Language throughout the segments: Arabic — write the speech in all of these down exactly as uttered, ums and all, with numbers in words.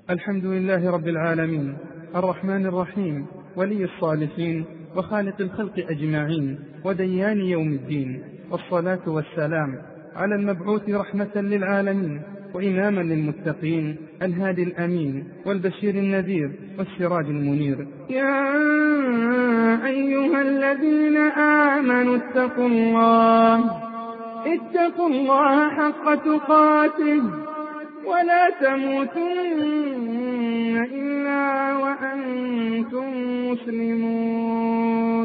الحمد لله رب العالمين الرحمن الرحيم ولي الصالحين وخالق الخلق أجمعين وديان يوم الدين، والصلاة والسلام على المبعوث رحمة للعالمين وإماما للمتقين، الهادي الأمين والبشير النذير والسراج المنير. يا أيها الذين آمنوا اتقوا الله اتقوا الله حق تقاته ولا تموتن إلا وأنتم مسلمون.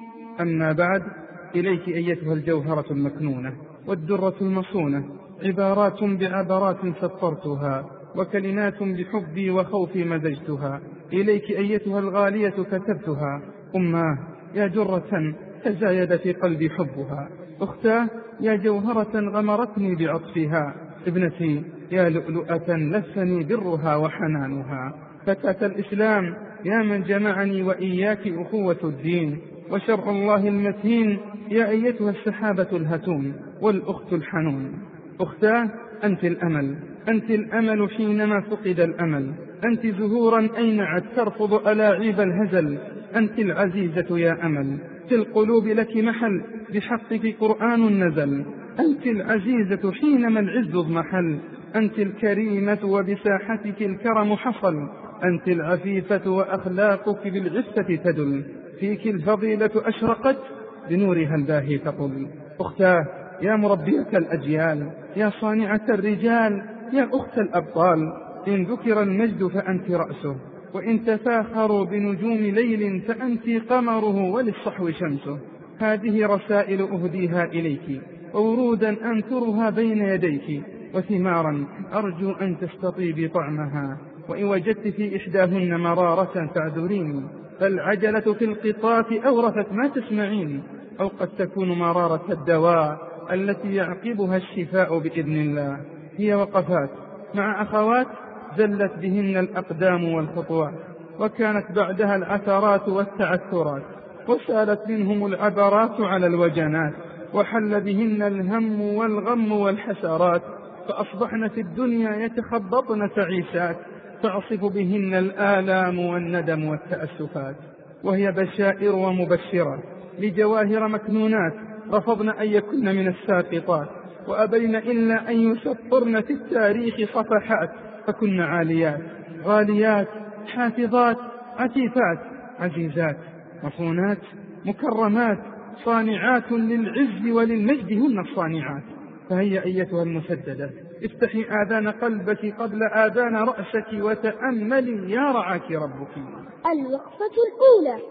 أما بعد، إليك أيتها الجوهرة المكنونة والدرة المصونة، عبارات بعبرات سطرتها وكلمات بحبي وخوفي مزجتها. إليك أيتها الغالية كتبتها. أماه يا جرة تزايد في قلبي حبها، أختاه يا جوهرة غمرتني بعطفها، ابنتي يا لؤلؤة لفني برها وحنانها، فتاة الإسلام يا من جمعني وإياك أخوة الدين، وشرع الله المتين يا أيتها السحابة الهتون والأخت الحنون. أختاه أنت الأمل، أنت الأمل حينما فقد الأمل، أنت زهورا أينعت ترفض ألاعيب الهزل، أنت العزيزة يا أمل، في القلوب لك محل بحقك قرآن نزل، أنت العزيزة حينما العز اضمحل، أنت الكريمة وبساحتك الكرم حصل، أنت العفيفة وأخلاقك بالعفة تدل، فيك الفضيلة أشرقت بنورها الباهي تطل. أختاه يا مربية الأجيال، يا صانعة الرجال، يا أخت الأبطال، إن ذكر المجد فأنت رأسه، وإن تفاخروا بنجوم ليل فأنت قمره وللصحو شمسه. هذه رسائل أهديها إليك، وورودا أنثرها بين يديك، وثمارا أرجو أن تستطيبي طعمها، وإن وجدت في إحداهن مرارة فاعذريني، فالعجلة في القطاف أورثت ما تسمعين، أو قد تكون مرارة الدواء التي يعقبها الشفاء بإذن الله. هي وقفات مع أخوات زلت بهن الأقدام والخطوات، وكانت بعدها العثرات والتعثرات، وسالت منهم العبرات على الوجنات، وحل بهن الهم والغم والحسرات، فأصبحن في الدنيا يتخبطن تعيسات، تعصف بهن الآلام والندم والتأسفات. وهي بشائر ومبشرات لجواهر مكنونات رفضن أن يكن من الساقطات، وأبين إلا أن يسطرن في التاريخ صفحات، فكن عاليات غاليات حافظات عفيفات عزيزات مصونات مكرمات صانعات للعز وللمجد هن الصانعات. فهيا أيتها المسددة افتحي آذان قلبك قبل آذان رأسك وتأملي يا رعاك ربك. الوقفة الأولى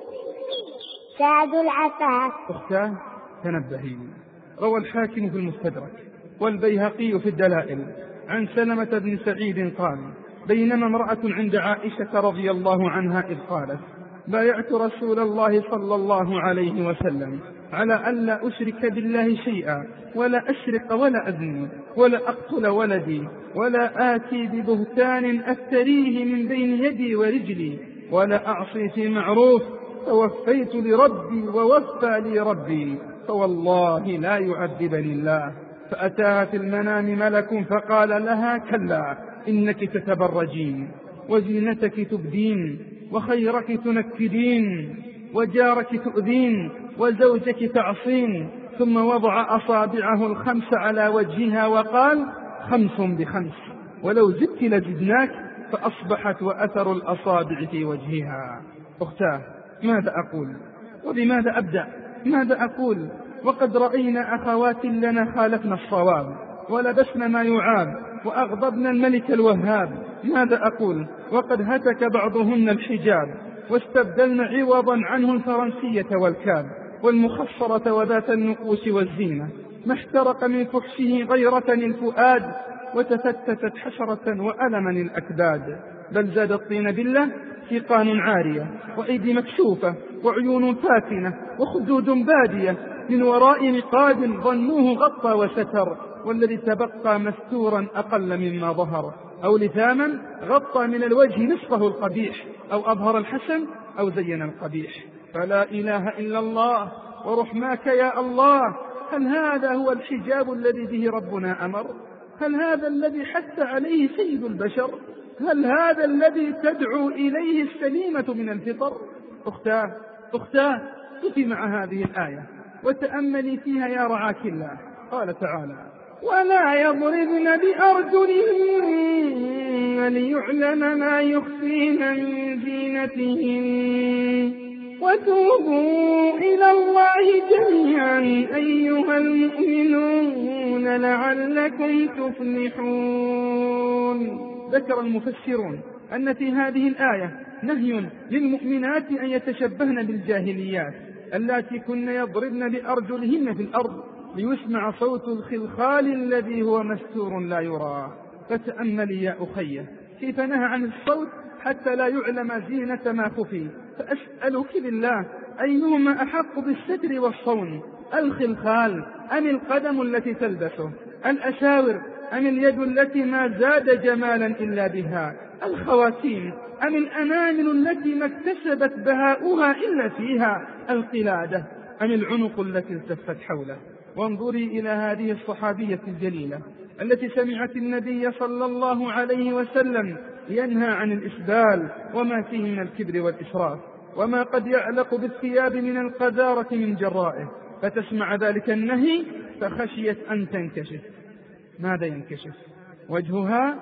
سعد العفاف. أختاه تنبهي. روى الحاكم في المستدرك والبيهقي في الدلائل عن سلمة بن سعيد قال: بينما امرأة عند عائشة رضي الله عنها إذ قالت: بايعت رسول الله صلى الله عليه وسلم على ألا أشرك بالله شيئا، ولا أشرق ولا أزني ولا أقتل ولدي، ولا آتي ببهتان أفتريه من بين يدي ورجلي، ولا أعصي في معروف، توفيت لربي ووفى لي ربي، فوالله لا يعذبني الله. فأتاها في المنام ملك فقال لها: كلا إنك تتبرجين، وزينتك تبدين، وخيرك تنكدين، وجارك تؤذين، وزوجك تعصين. ثم وضع أصابعه الخمس على وجهها وقال: خمس بخمس، ولو زدت لزدناك، فأصبحت وأثر الأصابع في وجهها. أختاه ماذا أقول وبماذا أبدأ؟ ماذا أقول وقد رأينا أخوات لنا خالفنا الصواب، ولبسنا ما يعاب، وأغضبنا الملك الوهاب. ماذا أقول وقد هتك بعضهن الحجاب، واستبدلن عوضا عنه الفرنسية والكاب، والمخصرة وذات النقوش والزينة. ما احترق من فحشه غيرة الفؤاد، وتفتتت حشرة وألما الأكباد. بل زاد الطين بالله سيقان عارية، وأيدي مكشوفة، وعيون فاتنة، وخدود بادية، من وراء نقاد ظنوه غطى وستر، والذي تبقى مستورا أقل مما ظهر، أو لثاما غطى من الوجه نصفه القبيح، أو أظهر الحسن أو زين القبيح. فلا إله إلا الله ورحماك يا الله. هل هذا هو الحجاب الذي به ربنا أمر؟ هل هذا الذي حث عليه سيد البشر؟ هل هذا الذي تدعو إليه السليمة من الفطر؟ أختاه أختاه قفي مع هذه الآية وتأملي فيها يا رعاك الله. قال تعالى: ولا يضربن بأرجلهن ليعلم ما يخفين من زينتهن وتوبوا إلى الله جميعا أيها المؤمنون لعلكم تفلحون. ذكر المفسرون أن في هذه الآية نهي للمؤمنات أن يتشبهن بالجاهليات اللاتي كن يضربن بأرجلهن في الأرض ليسمع صوت الخلخال الذي هو مستور لا يرى. فتأملي يا أخي كيف نهى عن الصوت حتى لا يعلم زينة ما خفي. فأسألك بالله أيهما أحق بالستر والصون، الخلخال أم القدم التي تلبسه، الأشاور أم اليد التي ما زاد جمالا إلا بها، الخواتيم أم الأنامل التي ما اكتسبت بهاؤها إلا فيها، القلادة أم العنق التي التفت حوله. وانظري إلى هذه الصحابية الجليلة التي سمعت النبي صلى الله عليه وسلم ينهى عن الإسبال وما فيه من الكبر والإسراف وما قد يعلق بالثياب من القذارة من جرائه، فتسمع ذلك النهي فخشيت أن تنكشف. ماذا ينكشف؟ وجهها؟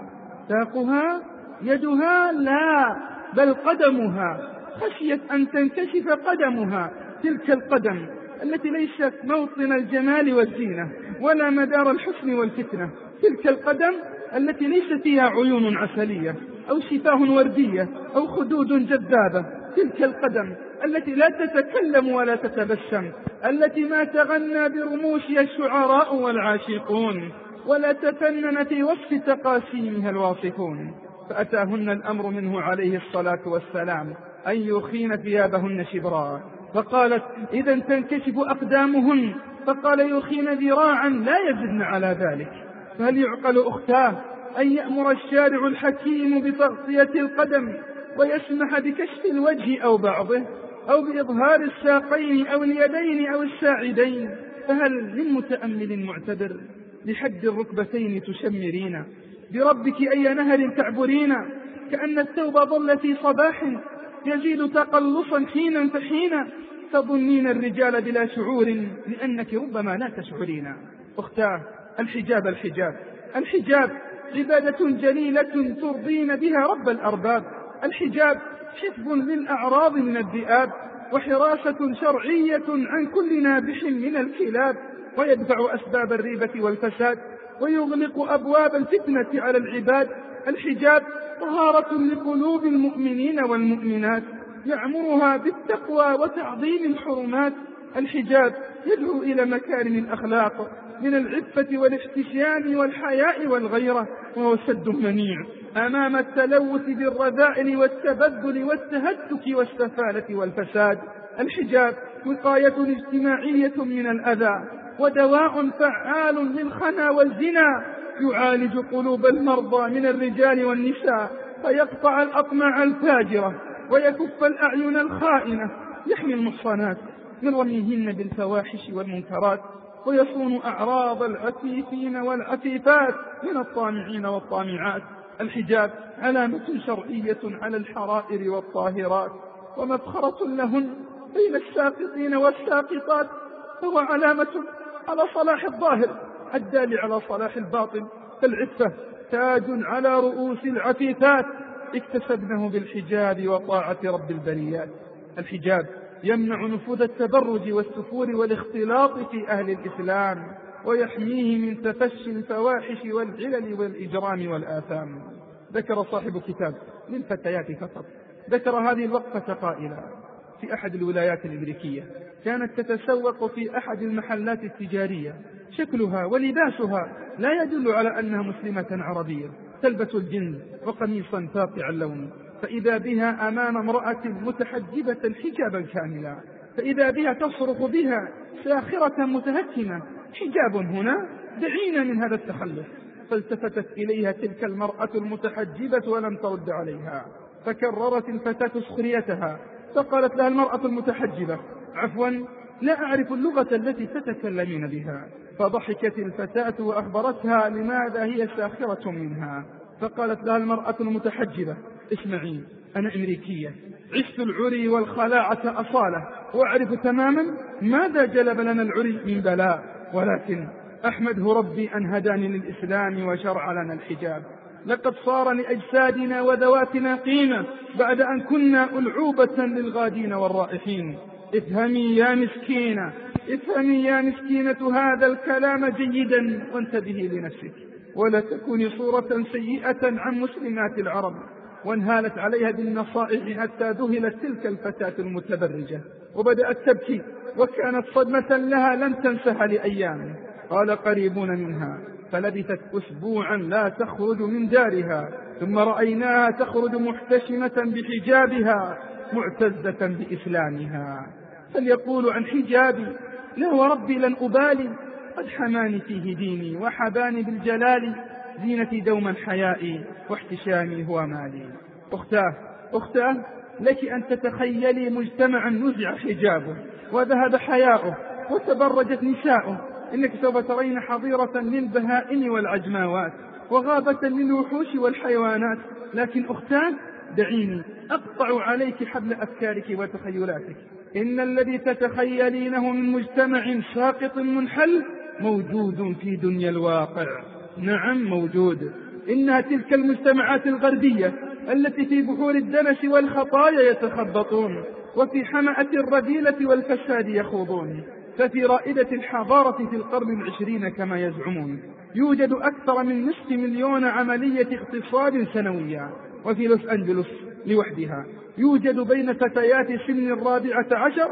ساقها؟ يدها؟ لا، بل قدمها. خشيت أن تنكشف قدمها، تلك القدم التي ليست موطن الجمال والزينة ولا مدار الحسن والفتنة، تلك القدم التي ليس فيها عيون عسلية أو شفاه وردية أو خدود جذابة، تلك القدم التي لا تتكلم ولا تتبسم، التي ما تغنى برموشها الشعراء والعاشقون ولا تفنن في وصف تقاسيمها الواصفون. فأتاهن الأمر منه عليه الصلاة والسلام أن يخين ثيابهن شبرا، فقالت: إذا تنكشف أقدامهن. فقال: يخين ذراعا لا يزدن على ذلك. فهل يعقل أختاه أن يأمر الشارع الحكيم بتغطية القدم ويسمح بكشف الوجه أو بعضه أو بإظهار الساقين أو اليدين أو الساعدين؟ فهل من متأمل معتبر لحد الركبتين تشمرين، بربك أي نهر تعبرين، كأن الثوب ظل في صباح يزيد تقلصا حينا فحينا، تظنين الرجال بلا شعور لأنك ربما لا تشعرين. أختاه الحجاب الحجاب الحجاب عبادة جليلة ترضين بها رب الأرباب. الحجاب حفظ للأعراض من الذئاب وحراسة شرعية عن كل نابح من الكلاب، ويدفع أسباب الريبة والفساد ويغلق أبواب الفتنة على العباد. الحجاب طهارة لقلوب المؤمنين والمؤمنات يعمرها بالتقوى وتعظيم الحرمات. الحجاب يدعو إلى مكارم الأخلاق من العفة والاحتشام والحياء والغيرة، وهو سد منيع أمام التلوث بالرذائل والتبذل والتهتك والسفالة والفساد. الحجاب وقاية اجتماعية من الأذى ودواء فعال للخنا والزنا، يعالج قلوب المرضى من الرجال والنساء فيقطع الأطماع الفاجرة ويكف الأعين الخائنة، يحمي المحصنات من رميهن بالفواحش والمنكرات، ويصون أعراض العفيفين والعفيفات من الطامعين والطامعات. الحجاب علامة شرعية على الحرائر والطاهرات ومفخرة لهن بين الساقطين والساقطات، هو علامة على صلاح الظاهر الدال على صلاح الباطن. فالعفة تاج على رؤوس العفيفات اكتسبنه بالحجاب وطاعة رب البريات. الحجاب يمنع نفوذ التبرج والسفور والاختلاط في أهل الإسلام ويحميه من تفشي الفواحش والعلل والإجرام والآثام. ذكر صاحب كتاب للفتيات فقط، ذكر هذه الوقفة قائلا: في أحد الولايات الأمريكية كانت تتسوق في أحد المحلات التجارية، شكلها ولباسها لا يدل على أنها مسلمة عربية، تلبس الجنس وقميصا فاقع اللون، فإذا بها أمام امرأة متحجبة حجابا كاملا، فإذا بها تصرخ بها ساخرة متهكمة: حجاب هنا، دعينا من هذا التخلف. فالتفتت إليها تلك المرأة المتحجبة ولم ترد عليها، فكررت الفتاة سخريتها، فقالت لها المرأة المتحجبة: عفوا، لا أعرف اللغة التي تتكلمين بها. فضحكت الفتاة وأخبرتها لماذا هي ساخرة منها، فقالت لها المرأة المتحجبة: اسمعي، أنا أمريكية، عشت العري والخلاعة أصالة، وأعرف تماما ماذا جلب لنا العري من بلاء، ولكن أحمده ربي أن هداني للإسلام وشرع لنا الحجاب. لقد صار لأجسادنا وذواتنا قيمة بعد أن كنا ألعوبة للغادين والرائحين. افهمي يا مسكينة، افهمي يا مسكينة هذا الكلام جيدا، وانتبهي لنفسك، ولا تكوني صورة سيئة عن مسلمات العرب. وانهالت عليها بالنصائح حتى ذهلت تلك الفتاة المتبرجة وبدأت تبكي، وكانت صدمة لها لن تنسها لأيام. قال قريبون منها: فلبثت أسبوعا لا تخرج من دارها، ثم رأيناها تخرج محتشمة بحجابها معتزة بإسلامها. فليقول عن حجابي: لا وربي لن أبالي، قد حماني فيه ديني وحباني بالجلال، زينتي دوما حيائي واحتشامي هو مالي. أختاه أختاه لك أن تتخيلي مجتمعا نزع حجابه وذهب حياؤه وتبرجت نساؤه. إنك سوف ترين حظيرة للبهائم والعجماوات وغابة للوحوش والحيوانات. لكن أختاه، دعيني أقطع عليك حبل أفكارك وتخيلاتك. إن الذي تتخيلينه من مجتمع ساقط منحل موجود في دنيا الواقع. نعم موجود. إنها تلك المجتمعات الغربية التي في بحور الدنس والخطايا يتخبطون، وفي حمأة الرذيلة والفساد يخوضون. ففي رائدة الحضارة في القرن العشرين كما يزعمون يوجد أكثر من نصف مليون عملية اغتصاب سنويا. وفي لوس أنجلوس لوحدها يوجد بين فتيات سن الرابعة عشر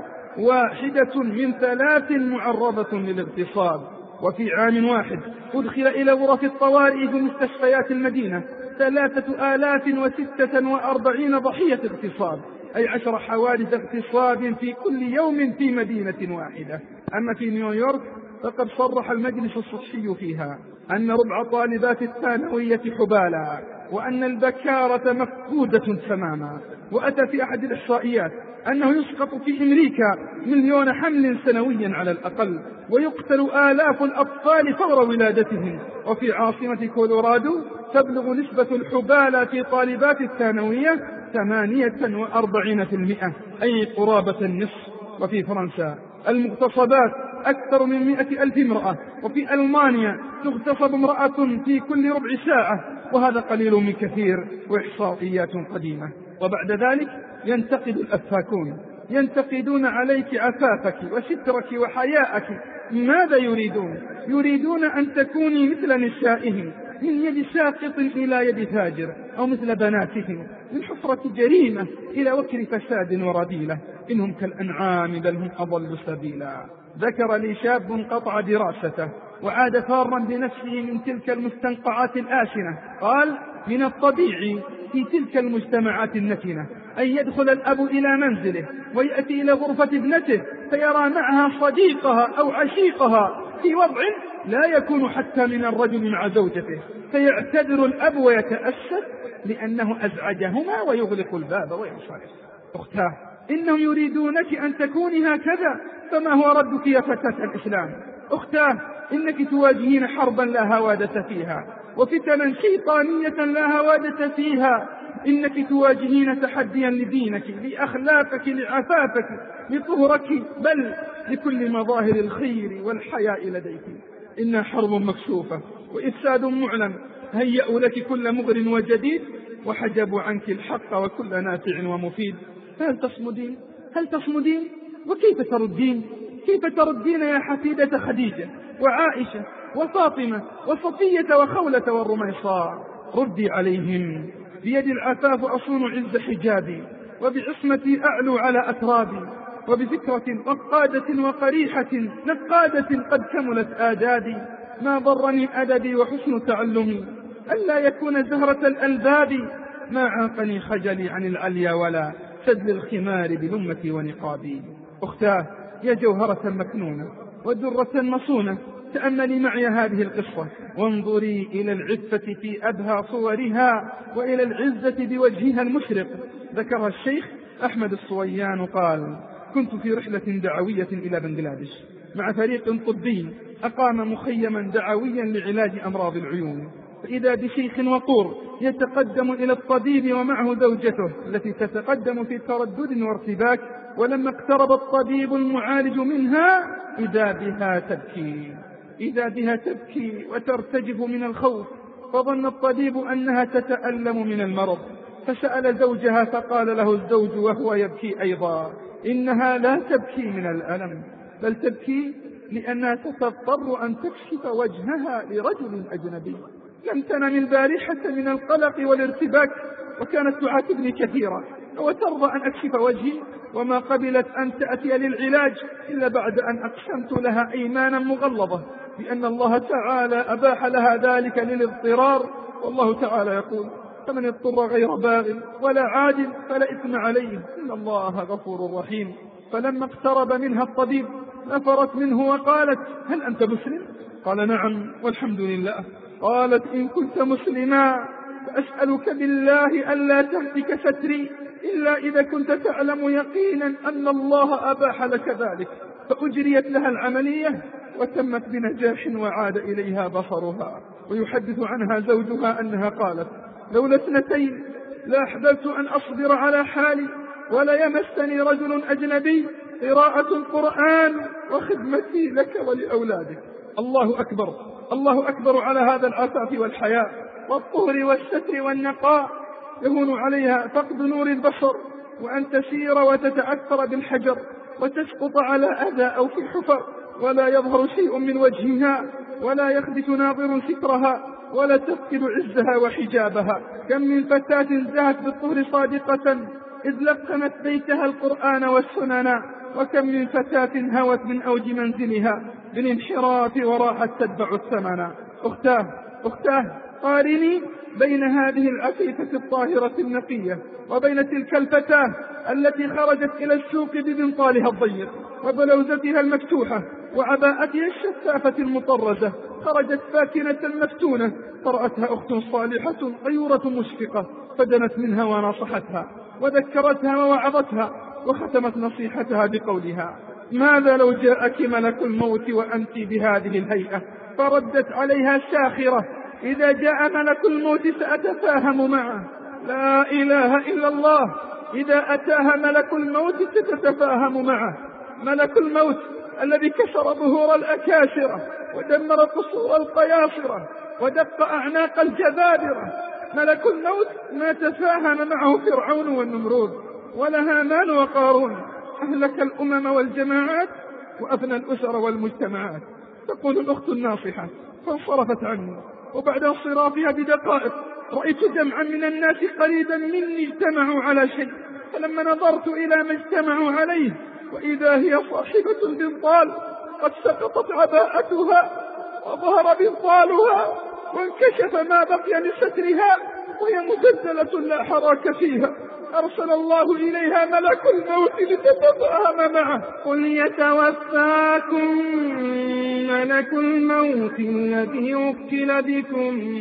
واحدة من ثلاث معرضة للاغتصاب. وفي عام واحد أدخل إلى غرف الطوارئ في مستشفيات المدينة ثلاثة آلاف وستة وأربعين ضحية اغتصاب، أي عشر حوادث اغتصاب في كل يوم في مدينة واحدة. أما في نيويورك فقد صرح المجلس الصحي فيها أن ربع طالبات الثانوية حبالا، وأن البكارة مفقودة تماما. وأتى في أحد الإحصائيات أنه يسقط في أمريكا مليون حمل سنويا على الأقل، ويقتل آلاف الأطفال فور ولادتهم. وفي عاصمة كولورادو تبلغ نسبة الحبالة في طالبات الثانوية ثمانية وأربعين في المئة، أي قرابة النصف. وفي فرنسا المغتصبات أكثر من مئة ألف امرأة، وفي ألمانيا تغتصب امرأة في كل ربع ساعة، وهذا قليل من كثير وإحصائيات قديمة. وبعد ذلك ينتقد الأفاكون، ينتقدون عليك عفافك وسترك وحياءك. ماذا يريدون؟ يريدون أن تكوني مثل نسائهم، من يد ساقط إلى يد فاجر، أو مثل بناتهم من حفرة جريمة إلى وكر فساد ورذيلة. إنهم كالأنعام بل هم أضل سبيلا. ذكر لي شاب قطع دراسته وعاد فارا بنفسه من تلك المستنقعات الآسنة. قال: من الطبيعي في تلك المجتمعات النتنة أن يدخل الأب إلى منزله ويأتي إلى غرفة ابنته فيرى معها صديقها أو عشيقها في وضع لا يكون حتى من الرجل مع زوجته، فيعتذر الأب ويتأسف لأنه أزعجهما ويغلق الباب وينصرف. أختاه، إنهم يريدونك أن تكوني هكذا، فما هو ردك يا فتاة الإسلام؟ أختاه، إنك تواجهين حربا لا هوادة فيها، وفتنا شيطانية لا هوادة فيها. إنك تواجهين تحديا لدينك، لأخلاقك، لعفافك، لطهرك، بل لكل مظاهر الخير والحياء لديك. إنها حرب مكشوفة وإفساد معلن، هيأوا لك كل مغر وجديد، وحجبوا عنك الحق وكل نافع ومفيد. فهل تصمدين؟ هل تصمدين؟ وكيف تردين؟ كيف تردين يا حفيدة خديجة وعائشة وفاطمة وصفية وخولة والرميصاء؟ ردي عليهم: بيد العفاف أصون عز حجابي، وبعصمتي أعلو على أترابي، وبفكرة وقادة وقريحة نقادة قد كملت آدابي. ما ضرني أدبي وحسن تعلمي، ألا يكون زهرة الألباب. ما عاقني خجلي عن العليا ولا سدل الخمار بلمتي ونقابي. أختاه، يا جوهرة مكنونة ودرة مصونة، تأملي معي هذه القصة، وانظري إلى العفة في أبهى صورها، وإلى العزة بوجهها المشرق. ذكرها الشيخ أحمد الصويان قال: كنت في رحلة دعوية إلى بنغلاديش مع فريق طبي أقام مخيما دعويا لعلاج أمراض العيون. فإذا بشيخ وقور يتقدم إلى الطبيب ومعه زوجته التي تتقدم في تردد وارتباك، ولما اقترب الطبيب المعالج منها إذا بها تبكي إذا بها تبكي وترتجف من الخوف، فظن الطبيب أنها تتألم من المرض، فسأل زوجها فقال له الزوج وهو يبكي أيضا إنها لا تبكي من الألم، بل تبكي لأنها ستضطر أن تكشف وجهها لرجل أجنبي. لم تنم البارحة من القلق والارتباك، وكانت تعاتبني كثيرا وترضى أن أكشف وجهي، وما قبلت أن تأتي للعلاج إلا بعد أن أقسمت لها إيمانا مغلظة بأن الله تعالى أباح لها ذلك للاضطرار، والله تعالى يقول فمن اضطر غير باغ ولا عاد فلا إثم عليه إن الله غفور رحيم. فلما اقترب منها الطبيب نفرت منه وقالت هل أنت مسلم؟ قال نعم والحمد لله. قالت إن كنت مسلما فأسألك بالله ألا تهتك ستري إلا إذا كنت تعلم يقينا أن الله أباح لك ذلك. فأجريت لها العملية وتمت بنجاح وعاد إليها بصرها. ويحدث عنها زوجها أنها قالت لولا اثنتين لا أحببت أن أصبر على حالي ولا يمسني رجل أجنبي، قراءة القرآن وخدمتي لك ولأولادك. الله أكبر الله أكبر على هذا العفاف والحياء والطهر والستر والنقاء. يهون عليها فقد نور البصر وأن تسير وتتأثر بالحجر وتسقط على أذى أو في حفر، ولا يظهر شيء من وجهها ولا يخبث ناظر سترها ولا تفقد عزها وحجابها. كم من فتاة زهت بالطهر صادقة إذ لقنت بيتها القرآن والسنن، وكم من فتاة هوت من أوج منزلها بالانحراف وراحت تتبع الثمن. أختاه أختاه قارني بين هذه العفيفة الطاهرة النقية وبين تلك الفتاة التي خرجت إلى السوق ببنطالها الضيق وبلوزتها المفتوحة وعباءتها الشفافة المطرزة، خرجت فاكنة مفتونة، فرأتها أخت صالحة غيورة مشفقة فدنت منها ونصحتها وذكرتها ووعظتها وختمت نصيحتها بقولها ماذا لو جاءك ملك الموت وأنت بهذه الهيئة؟ فردت عليها ساخرة إذا جاء ملك الموت سأتفاهم معه. لا إله إلا الله، إذا أتاها ملك الموت ستتفاهم معه. ملك الموت الذي كسر ظهور الأكاسرة ودمر قصور القياصرة ودق أعناق الجبابرة. ملك الموت ما تفاهم معه فرعون والنمرود ولا هامان وقارون، أهلك الأمم والجماعات وأفنى الأسر والمجتمعات. تقول الأخت الناصحة فانصرفت عني، وبعد انصرافها بدقائق رأيت جمعا من الناس قريبا مني اجتمعوا على شيء، فلما نظرت إلى ما اجتمعوا عليه وإذا هي صاحبة البنطال قد سقطت عباءتها وظهر بنطالها وانكشف ما بقي من سترها وهي مزلزلة لا حراك فيها. أرسل الله إليها ملك الموت لتتفاهم معه. قل يتوفاكم ملك الموت الذي وكل بكم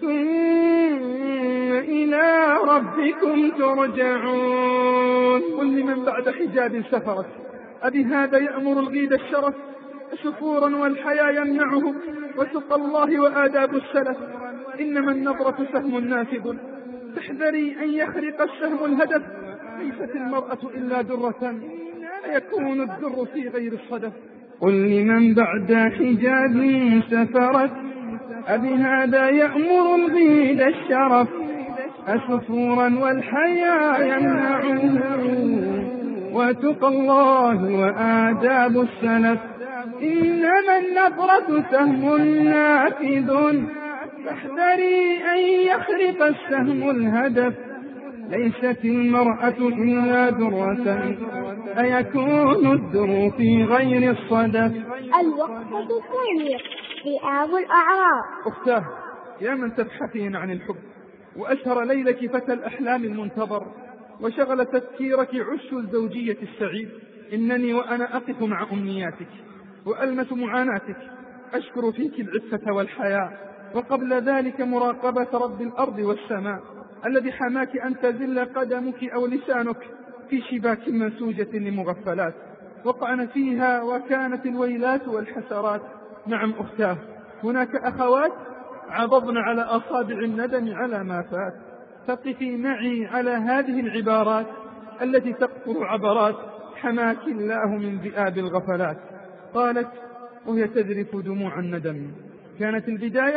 ثم إلى ربكم ترجعون. قل لمن بعد حجاب سفرت أبي هذا يأمر الغيد الشرف سفورا والحيا يمنعه وسقى الله وآداب السلف. إنما النظرة سهم نافذ تحذري أن يخرق السهم الهدف. ليست المرأة إلا درة يكون الدر في غير الصدف. قل لمن بعد حجاب سفرت أبي هذا يأمر الغيد الشرف أسفورا والحيا يمنعه وتقى الله وآداب السلف. إنما النظرة سهم نافذ فاحذري أن يخرق السهم الهدف. ليست المرأة إلا درة أيكون الدر في غير الصدف. الوقفة الثانية رئاب الأعراض. أختاه يا من تبحثين عن الحب وأشهر ليلك فتى الأحلام المنتظر وشغل تفكيرك عش الزوجية السعيد، إنني وأنا أقف مع أمنياتك وألمس معاناتك، أشكر فيك العفة والحياء وقبل ذلك مراقبة رب الأرض والسماء الذي حماك أن تزل قدمك أو لسانك في شباك منسوجة لمغفلات وقعن فيها وكانت الويلات والحسرات. نعم أختاه هناك أخوات عضضن على أصابع الندم على ما فات. فقفي معي على هذه العبارات التي تقطر عبرات حماك الله من ذئاب الغفلات. قالت وهي تذرف دموع الندم: كانت البداية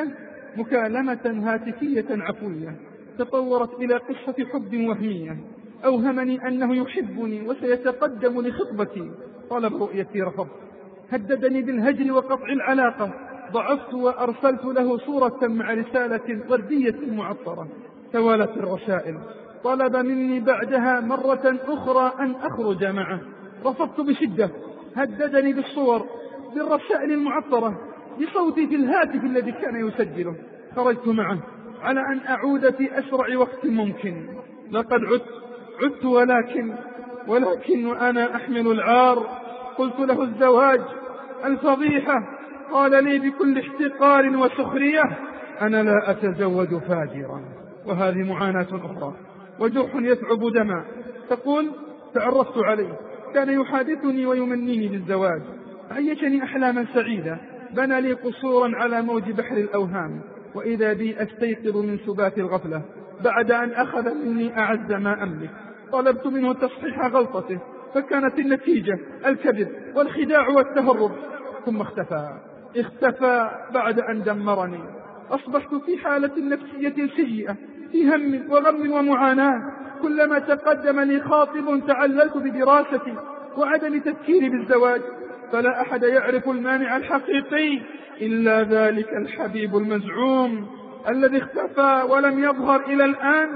مكالمة هاتفية عفوية تطورت إلى قصة حب وهمية. أوهمني أنه يحبني وسيتقدم لخطبتي. طلب رؤيتي رفضت. هددني بالهجر وقطع العلاقة. ضعفت وأرسلت له صورة مع رسالة وردية معطرة. توالت الرسائل. طلب مني بعدها مرة أخرى أن أخرج معه. رفضت بشدة. هددني بالصور، بالرسائل المعطرة، بصوتي في الهاتف الذي كان يسجله. خرجت معه على أن أعود في أسرع وقت ممكن. لقد عدت عدت ولكن ولكن وأنا أحمل العار قلت له الزواج، الفضيحة. قال لي بكل احتقار وسخرية: أنا لا أتزوج فاجرا. وهذه معاناة أخرى وجرح يثعب دما. تقول: تعرفت عليه، كان يحادثني ويمنيني بالزواج، عيشني أحلاما سعيدة، بنى لي قصورا على موج بحر الأوهام، وإذا بي أستيقظ من سبات الغفلة بعد أن أخذ مني أعز ما أملك. طلبت منه تصحيح غلطته، فكانت النتيجة الكذب والخداع والتهرب. ثم اختفى اختفى بعد أن دمرني. أصبحت في حالة نفسية سيئة، في هم وغم ومعاناة. كلما تقدم لي خاطب تعللت بدراستي وعدم تفكيري بالزواج. فلا أحد يعرف المانع الحقيقي إلا ذلك الحبيب المزعوم الذي اختفى ولم يظهر إلى الآن،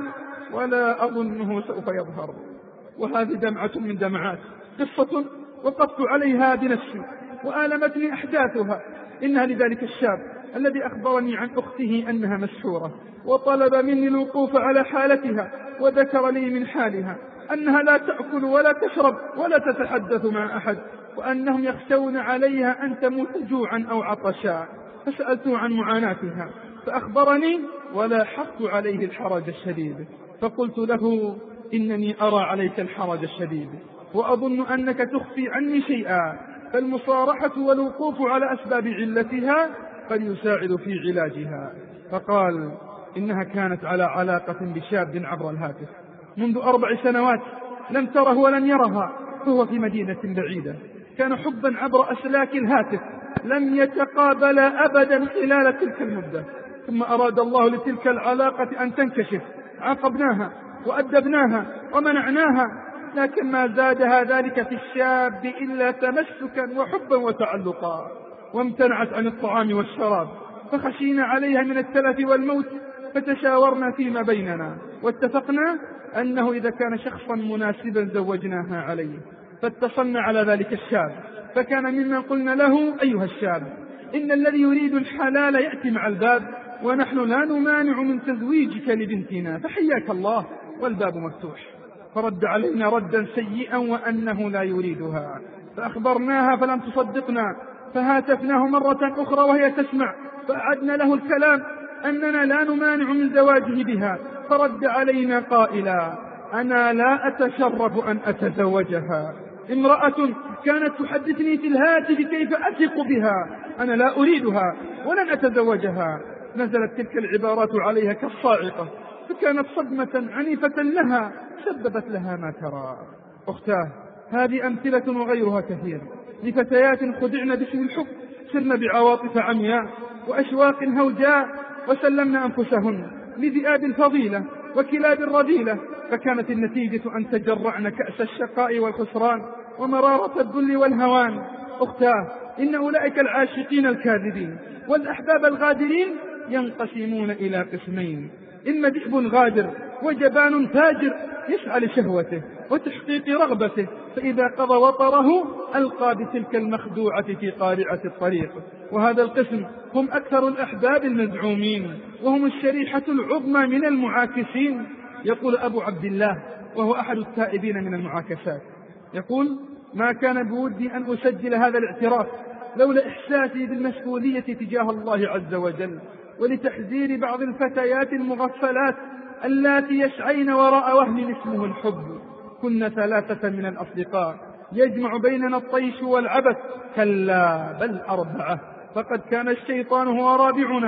ولا أظنه سوف يظهر. وهذه دمعة من دمعات، قصة وقفت عليها بنفسي وآلمتني أحداثها. إنها لذلك الشاب الذي أخبرني عن أخته أنها مسحورة، وطلب مني الوقوف على حالتها، وذكر لي من حالها أنها لا تأكل ولا تشرب ولا تتحدث مع أحد، وأنهم يخشون عليها أن تموت جوعا أو عطشا. فسألته عن معاناتها فأخبرني، ولاحظت عليه الحرج الشديد. فقلت له: إنني أرى عليك الحرج الشديد، وأظن أنك تخفي عني شيئا، فالمصارحة والوقوف على أسباب علتها قد يساعد في علاجها. فقال: إنها كانت على علاقة بشاب عبر الهاتف منذ أربع سنوات، لم تره ولم يرها، هو في مدينة بعيدة. كان حبا عبر أسلاك الهاتف، لم يتقابلا أبدا خلال تلك المدة. ثم أراد الله لتلك العلاقة أن تنكشف، عاقبناها وأدبناها ومنعناها، لكن ما زادها ذلك في الشاب إلا تمسكا وحبا وتعلقا. وامتنعت عن الطعام والشراب، فخشينا عليها من التلف والموت، فتشاورنا فيما بيننا واتفقنا أنه إذا كان شخصا مناسبا زوجناها عليه. فاتصلنا على ذلك الشاب، فكان ممن قلنا له: أيها الشاب، إن الذي يريد الحلال يأتي مع الباب، ونحن لا نمانع من تزويجك لبنتنا، فحياك الله والباب مفتوح. فرد علينا ردا سيئا وأنه لا يريدها. فأخبرناها فلم تصدقنا، فهاتفناه مرة أخرى وهي تسمع، فأعدنا له الكلام أننا لا نمانع من زواجه بها. فرد علينا قائلا: أنا لا أتشرف أن أتزوجها، امرأة كانت تحدثني في الهاتف كيف أثق بها، أنا لا أريدها ولن أتزوجها. نزلت تلك العبارات عليها كالصاعقة، فكانت صدمة عنيفة لها سببت لها ما ترى. أختاه، هذه أمثلة وغيرها كثير لفتيات خدعن باسم الحب، سرن بعواطف عمياء وأشواق هوجاء، وسلمن أنفسهن لذئاب الفضيلة وكلاب الرذيلة، فكانت النتيجة أن تجرعن كأس الشقاء والخسران ومرارة الذل والهوان. أختاه، إن أولئك العاشقين الكاذبين والأحباب الغادرين ينقسمون إلى قسمين: إما ذئب غادر وجبان فاجر يسعى لشهوته وتحقيق رغبته، فإذا قضى وطره ألقى بتلك المخدوعة في قارعة الطريق. وهذا القسم هم أكثر الأحباب المزعومين، وهم الشريحة العظمى من المعاكسين. يقول أبو عبد الله وهو أحد التائبين من المعاكسات، يقول: ما كان بودي أن أسجل هذا الاعتراف لولا إحساسي بالمسؤولية تجاه الله عز وجل، ولتحذير بعض الفتيات المغفلات اللاتي يسعين وراء وهم اسمه الحب. كنا ثلاثة من الأصدقاء يجمع بيننا الطيش والعبث، كلا بل أربعة، فقد كان الشيطان هو رابعنا،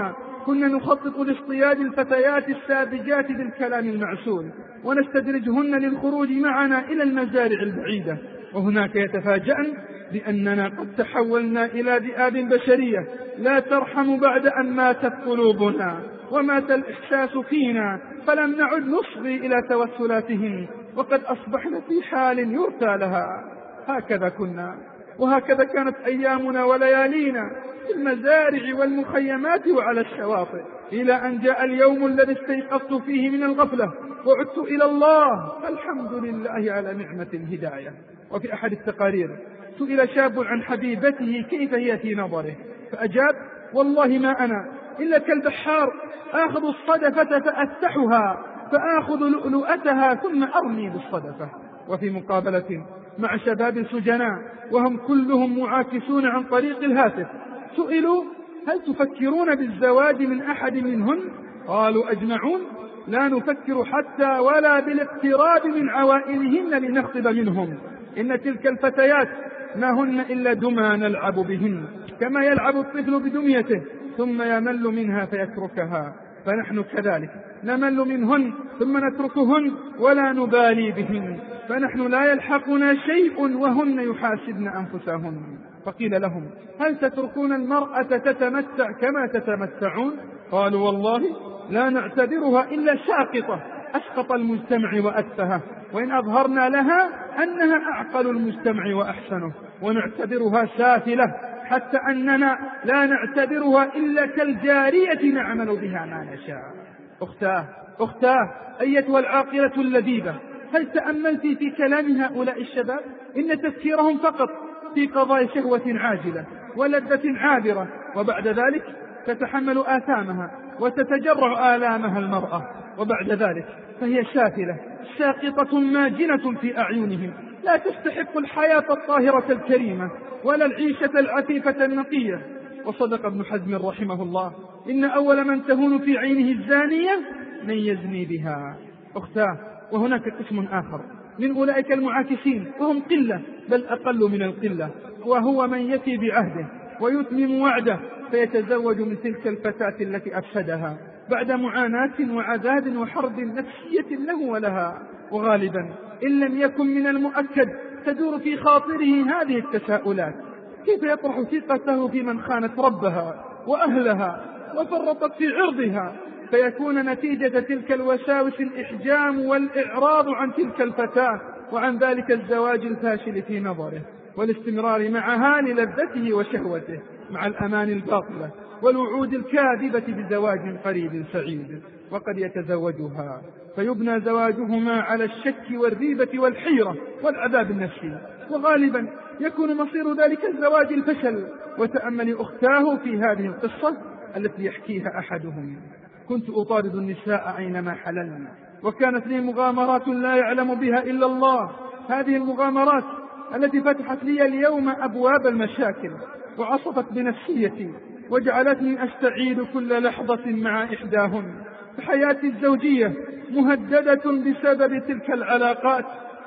كنا نخطط لاصطياد الفتيات الساذجات بالكلام المعسول ونستدرجهن للخروج معنا إلى المزارع البعيدة، وهناك يتفاجأن بأننا قد تحولنا إلى ذئاب بشرية لا ترحم بعد أن ماتت قلوبنا ومات الإحساس فينا، فلم نعد نصغي إلى توسلاتهن وقد أصبحنا في حال يرثى لها. هكذا كنا، وهكذا كانت أيامنا وليالينا في المزارع والمخيمات وعلى الشواطئ، إلى أن جاء اليوم الذي استيقظت فيه من الغفلة وعدت إلى الله. الحمد لله على نعمة الهداية. وفي أحد التقارير سئل شاب عن حبيبته كيف هي في نظره، فأجاب: والله ما أنا إلا كالبحار آخذ الصدفة فأفتحها فآخذ لؤلؤتها ثم أرمي بالصدفة. وفي مقابلة مع شباب سجناء وهم كلهم معاكسون عن طريق الهاتف سئلوا: هل تفكرون بالزواج من أحد منهن؟ قالوا أجمعون: لا نفكر حتى ولا بالاقتراب من عوائلهن لنخطب منهم، إن تلك الفتيات ما هن إلا دمى نلعب بهن، كما يلعب الطفل بدميته ثم يمل منها فيتركها، فنحن كذلك نمل منهن ثم نتركهن ولا نبالي بهن، فنحن لا يلحقنا شيء وهن يحاسبن أنفسهن. فقيل لهم: هل تتركون المرأة تتمتع كما تتمتعون؟ قالوا: والله لا نعتبرها إلا ساقطة أسقط المجتمع وأتفهه، وإن أظهرنا لها أنها أعقل المجتمع وأحسنه، ونعتبرها سافلة حتى أننا لا نعتبرها إلا كالجارية نعمل بها ما نشاء. أختاه أختاه أيتها العاقلة اللذيذة، هل تأملت في كلام هؤلاء الشباب؟ إن تفكيرهم فقط في قضاء شهوة عاجلة ولذة عابرة، وبعد ذلك تتحمل آثامها وتتجرع آلامها المرأة، وبعد ذلك فهي سافلة ساقطة ماجنة في أعينهم، لا تستحق الحياة الطاهرة الكريمة ولا العيشة العفيفة النقية. وصدق ابن حزم رحمه الله: إن أول من تهون في عينه الزانية من يزني بها. أختاه، وهناك قسم آخر من أولئك المعاكسين وهم قلة بل أقل من القلة، وهو من يفي بعهده ويتمم وعده فيتزوج من تلك الفتاة التي أفسدها بعد معاناة وعذاب وحرب نفسية له ولها. وغالبا إن لم يكن من المؤكد تدور في خاطره هذه التساؤلات: كيف يطرح ثقته في من خانت ربها وأهلها وفرطت في عرضها، فيكون نتيجة تلك الوساوس الإحجام والإعراض عن تلك الفتاة وعن ذلك الزواج الفاشل في نظره، والاستمرار معها للذته وشهوته مع الأمان الباطلة والوعود الكاذبة بزواج قريب سعيد. وقد يتزوجها فيبنى زواجهما على الشك والريبة والحيرة والعذاب النفسي، وغالبا يكون مصير ذلك الزواج الفشل. وتأمل أختاه في هذه القصة التي يحكيها أحدهم: كنت أطارد النساء أينما حللن، وكانت لي مغامرات لا يعلم بها إلا الله. هذه المغامرات التي فتحت لي اليوم أبواب المشاكل وعصفت بنفسيتي وجعلتني أستعيد كل لحظة مع إحداهن. فحياتي الزوجية مهددة بسبب تلك العلاقات.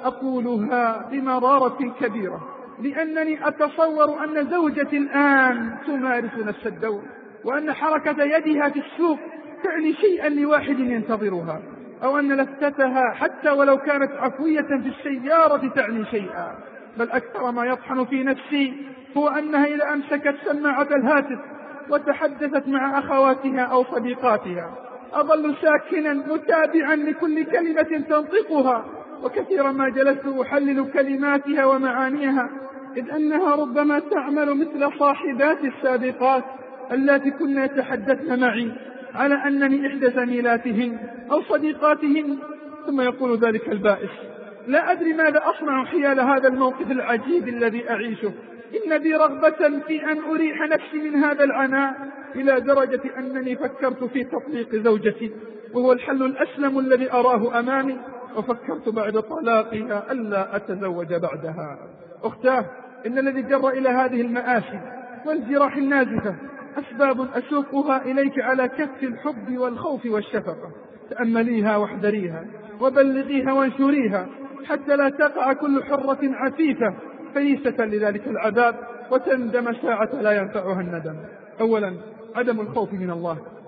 أقولها بمرارة كبيرة لأنني أتصور أن زوجتي الآن تمارس نفس الدور، وأن حركة يدها في السوق تعني شيئا لواحد ينتظرها، أو أن لفتتها حتى ولو كانت عفوية في السيارة تعني شيئا. بل أكثر ما يطحن في نفسي هو أنها إذا أمسكت سماعة الهاتف وتحدثت مع أخواتها أو صديقاتها أظل ساكنا متابعا لكل كلمة تنطقها، وكثيرا ما جلست أحلل كلماتها ومعانيها، إذ أنها ربما تعمل مثل صاحبات السابقات التي كن يتحدثن معي على أنني إحدى زميلاتهن أو صديقاتهن. ثم يقول ذلك البائس: لا أدري ماذا أصنع حيال هذا الموقف العجيب الذي أعيشه، إن بي رغبة في أن أريح نفسي من هذا العناء، إلى درجة أنني فكرت في تطليق زوجتي، وهو الحل الأسلم الذي أراه أمامي، وفكرت بعد طلاقها ألا أتزوج بعدها. أختاه، إن الذي جر إلى هذه المآسي والجراح النازفة أسباب أسوقها إليك على كف الحب والخوف والشفقة. تأمليها واحذريها وبلغيها وانشريها حتى لا تقع كل حرة عفيفة فيسة لذلك العذاب وتندم ساعة لا ينفعها الندم. أولا، عدم الخوف من الله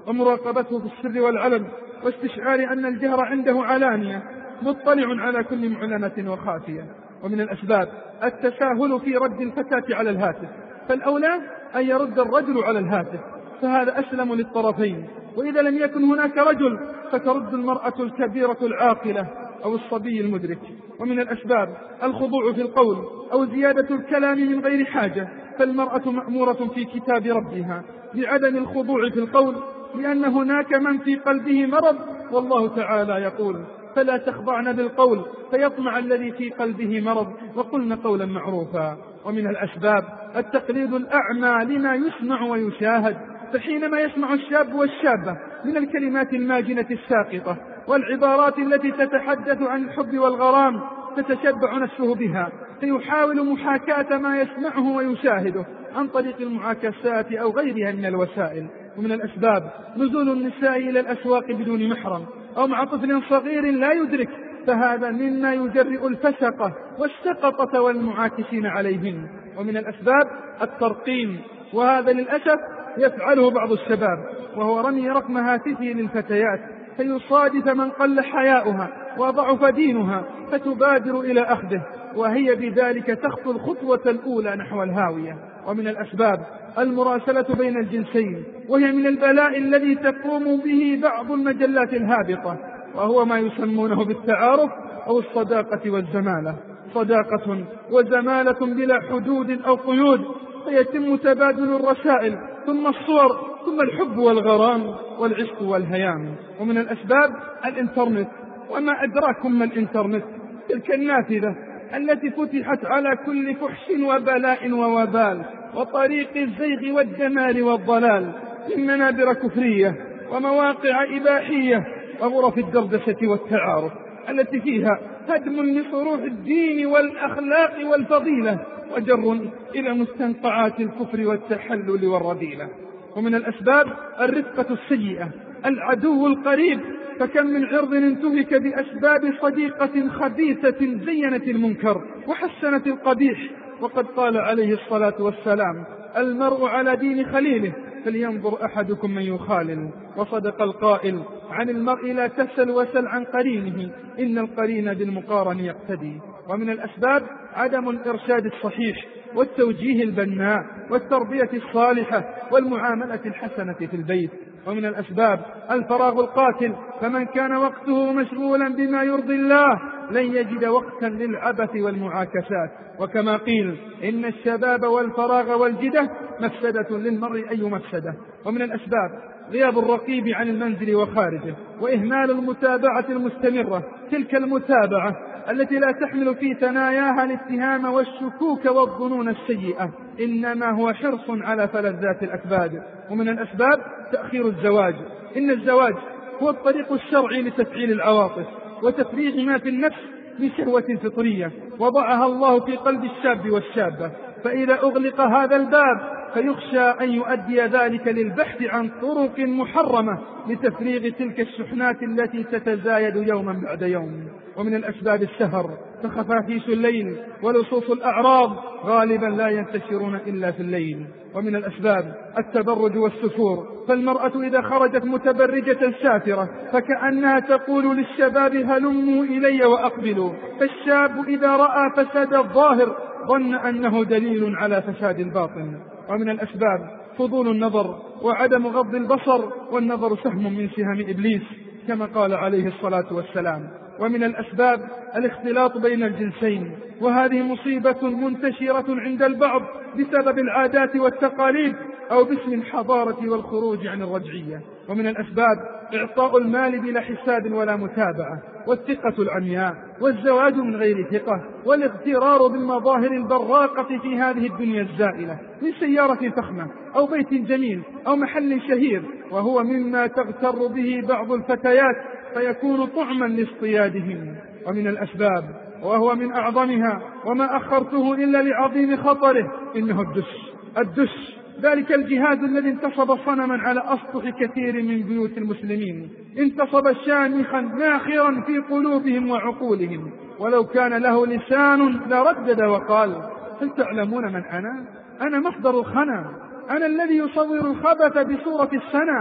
ومراقبته في السر والعلن، واستشعار أن الجهر عنده علانية، مطلع على كل معلنة وخافية. ومن الأسباب التساهل في رد الفتاة على الهاتف، فالأولى أن يرد الرجل على الهاتف، فهذا أسلم للطرفين. وإذا لم يكن هناك رجل فترد المرأة الكبيرة العاقلة أو الصبي المدرك. ومن الأسباب الخضوع في القول أو زيادة الكلام من غير حاجة، فالمرأة مأمورة في كتاب ربها بعدم الخضوع في القول، لأن هناك من في قلبه مرض، والله تعالى يقول: فلا تخضعن بالقول فيطمع الذي في قلبه مرض وقلن قولا معروفا. ومن الأسباب التقليد الأعمى لما يسمع ويشاهد، فحينما يسمع الشاب والشابة من الكلمات الماجنة الساقطة والعبارات التي تتحدث عن الحب والغرام تتشبع نفسه بها، فيحاول محاكاة ما يسمعه ويشاهده عن طريق المعاكسات أو غيرها من الوسائل. ومن الأسباب نزول النساء إلى الأسواق بدون محرم أو مع طفل صغير لا يدرك، فهذا مما يجرئ الفسقة والسقطة والمعاكسين عليهم. ومن الأسباب الترقيم، وهذا للأسف يفعله بعض الشباب، وهو رمي رقم هاتفه للفتيات فيصادف من قل حياؤها وضعف دينها فتبادر إلى أخذه، وهي بذلك تخطو الخطوة الأولى نحو الهاوية. ومن الأسباب المراسلة بين الجنسين، وهي من البلاء الذي تقوم به بعض المجلات الهابطة، وهو ما يسمونه بالتعارف أو الصداقة والزمالة، صداقة وزمالة بلا حدود أو قيود، فيتم تبادل الرسائل ثم الصور ثم الحب والغرام والعشق والهيام. ومن الأسباب الإنترنت، وما أدراكم ما الإنترنت، تلك النافذة التي فتحت على كل فحش وبلاء ووبال وطريق الزيغ والدمار والضلال، من منابر كفرية ومواقع إباحية وغرف الدردشة والتعارف التي فيها هدم لصروح الدين والأخلاق والفضيلة وجر إلى مستنقعات الكفر والتحلل والرذيلة. ومن الأسباب الرفقة السيئة، العدو القريب، فكم من عرض انتهك بأسباب صديقة خبيثة زينت المنكر وحسنت القبيح. وقد قال عليه الصلاة والسلام: المرء على دين خليله فلينظر أحدكم من يخالل. وصدق القائل: عن المرء لا تسل وسل عن قرينه، إن القرين بالمقارن يقتدي. ومن الأسباب عدم الإرشاد الصحيح والتوجيه البناء والتربية الصالحة والمعاملة الحسنة في البيت. ومن الأسباب الفراغ القاتل، فمن كان وقته مشغولا بما يرضي الله لن يجد وقتا للعبث والمعاكسات. وكما قيل: إن الشباب والفراغ والجدة مفسدة للمرء أي مفسدة. ومن الأسباب غياب الرقيب عن المنزل وخارجه، وإهمال المتابعة المستمرة، تلك المتابعة التي لا تحمل في ثناياها الاتهام والشكوك والظنون السيئة، إنما هو حرص على فلذات الأكباد. ومن الأسباب تأخير الزواج، إن الزواج هو الطريق الشرعي لتفعيل العواطف وتفريغ ما في النفس من شهوة فطرية وضعها الله في قلب الشاب والشابة، فإذا أغلق هذا الباب فيخشى أن يؤدي ذلك للبحث عن طرق محرمة لتفريغ تلك الشحنات التي تتزايد يوما بعد يوم. ومن الأسباب السهر، فخفافيش الليل ولصوص الأعراض غالبا لا ينتشرون إلا في الليل. ومن الأسباب التبرج والسفور، فالمرأة إذا خرجت متبرجة سافرة فكأنها تقول للشباب هلموا إلي وأقبلوا، فالشاب إذا رأى فساد الظاهر ظن أنه دليل على فساد الباطن. ومن الأسباب فضول النظر وعدم غض البصر، والنظر سهم من سهام إبليس كما قال عليه الصلاة والسلام. ومن الأسباب الاختلاط بين الجنسين، وهذه مصيبة منتشرة عند البعض بسبب العادات والتقاليد أو باسم الحضارة والخروج عن الرجعية. ومن الأسباب إعطاء المال بلا حساب ولا متابعة، والثقة العمياء، والزواج من غير ثقة، والاغترار بالمظاهر البراقة في هذه الدنيا الزائلة من سيارة فخمة أو بيت جميل أو محل شهير، وهو مما تغتر به بعض الفتيات فيكون طعما لاصطيادهم. ومن الأسباب وهو من أعظمها وما أخرته إلا لعظيم خطره، إنه الدش. الدش ذلك الجهاد الذي انتصب صنما على أسطح كثير من بيوت المسلمين، انتصب شامخا ناخرا في قلوبهم وعقولهم، ولو كان له لسان لردد وقال: هل تعلمون من أنا؟ أنا مصدر الخنا، أنا الذي يصور الخبث بصورة السنة،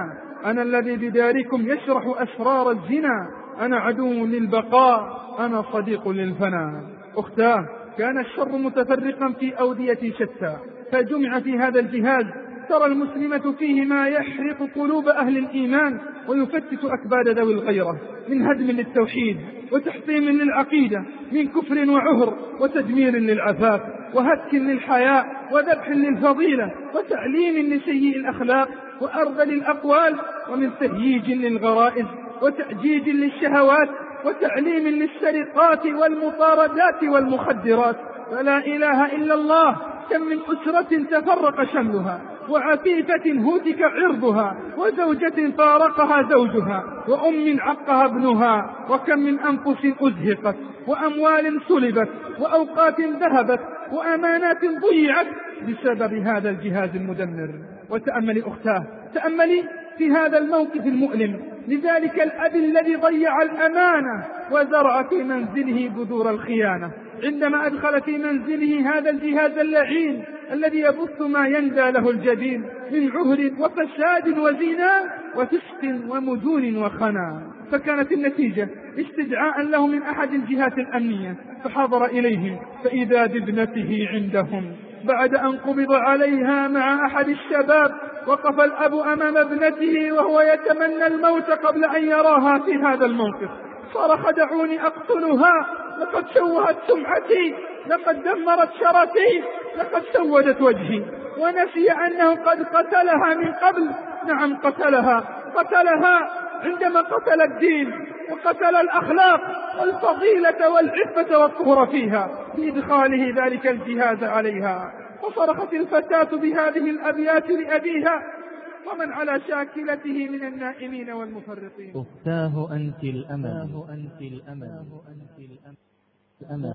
أنا الذي بداركم يشرح أسرار الزنا، أنا عدو للبقاء، أنا صديق للفناء. أختاه، كان الشر متفرقا في أودية شتى، فجمع في هذا الجهاز. ترى المسلمة فيه ما يحرق قلوب أهل الإيمان ويفتت أكباد ذوي الغيرة، من هدم للتوحيد وتحطيم للعقيدة، من كفر وعهر وتدمير للعفاف وهتك للحياء وذبح للفضيلة وتعليم لسيء الأخلاق وأرذل الأقوال، ومن تهييج للغرائز وتأجيج للشهوات وتعليم للسرقات والمطاردات والمخدرات. فلا إله إلا الله، كم من أسرة تفرق شملها، وعفيفة هتك عرضها، وزوجة فارقها زوجها، وأم عقها ابنها، وكم من أنفس أزهقت، وأموال سلبت، وأوقات ذهبت، وأمانات ضيعت بسبب هذا الجهاز المدمر. وتأملي أختاه، تأملي في هذا الموقف المؤلم لذلك الأب الذي ضيع الأمانة وزرع في منزله بذور الخيانة، عندما أدخل في منزله هذا الجهاز اللعين الذي يبث ما يندى له الجبين من عهر وفساد وزنا وفسق ومجون وخنا. فكانت النتيجة استدعاء له من أحد الجهات الأمنية، فحضر إليهم فإذا بابنته عندهم بعد أن قبض عليها مع أحد الشباب. وقف الأب أمام ابنته وهو يتمنى الموت قبل أن يراها في هذا الموقف. صرخ: دعوني أقتلها، لقد شوهت سمعتي، لقد دمرت شرفي، لقد سودت وجهي. ونسي أنه قد قتلها من قبل. نعم قتلها، قتلها عندما قتل الدين وقتل الأخلاق والفضيلة والعفة والطهر فيها بإدخاله ذلك الجهاز عليها. وصرخت الفتاة بهذه الأبيات لأبيها ومن على شاكلته من النائمين والمفرطين: أختاه أنت الأمل، أنت الأمل، الأمل.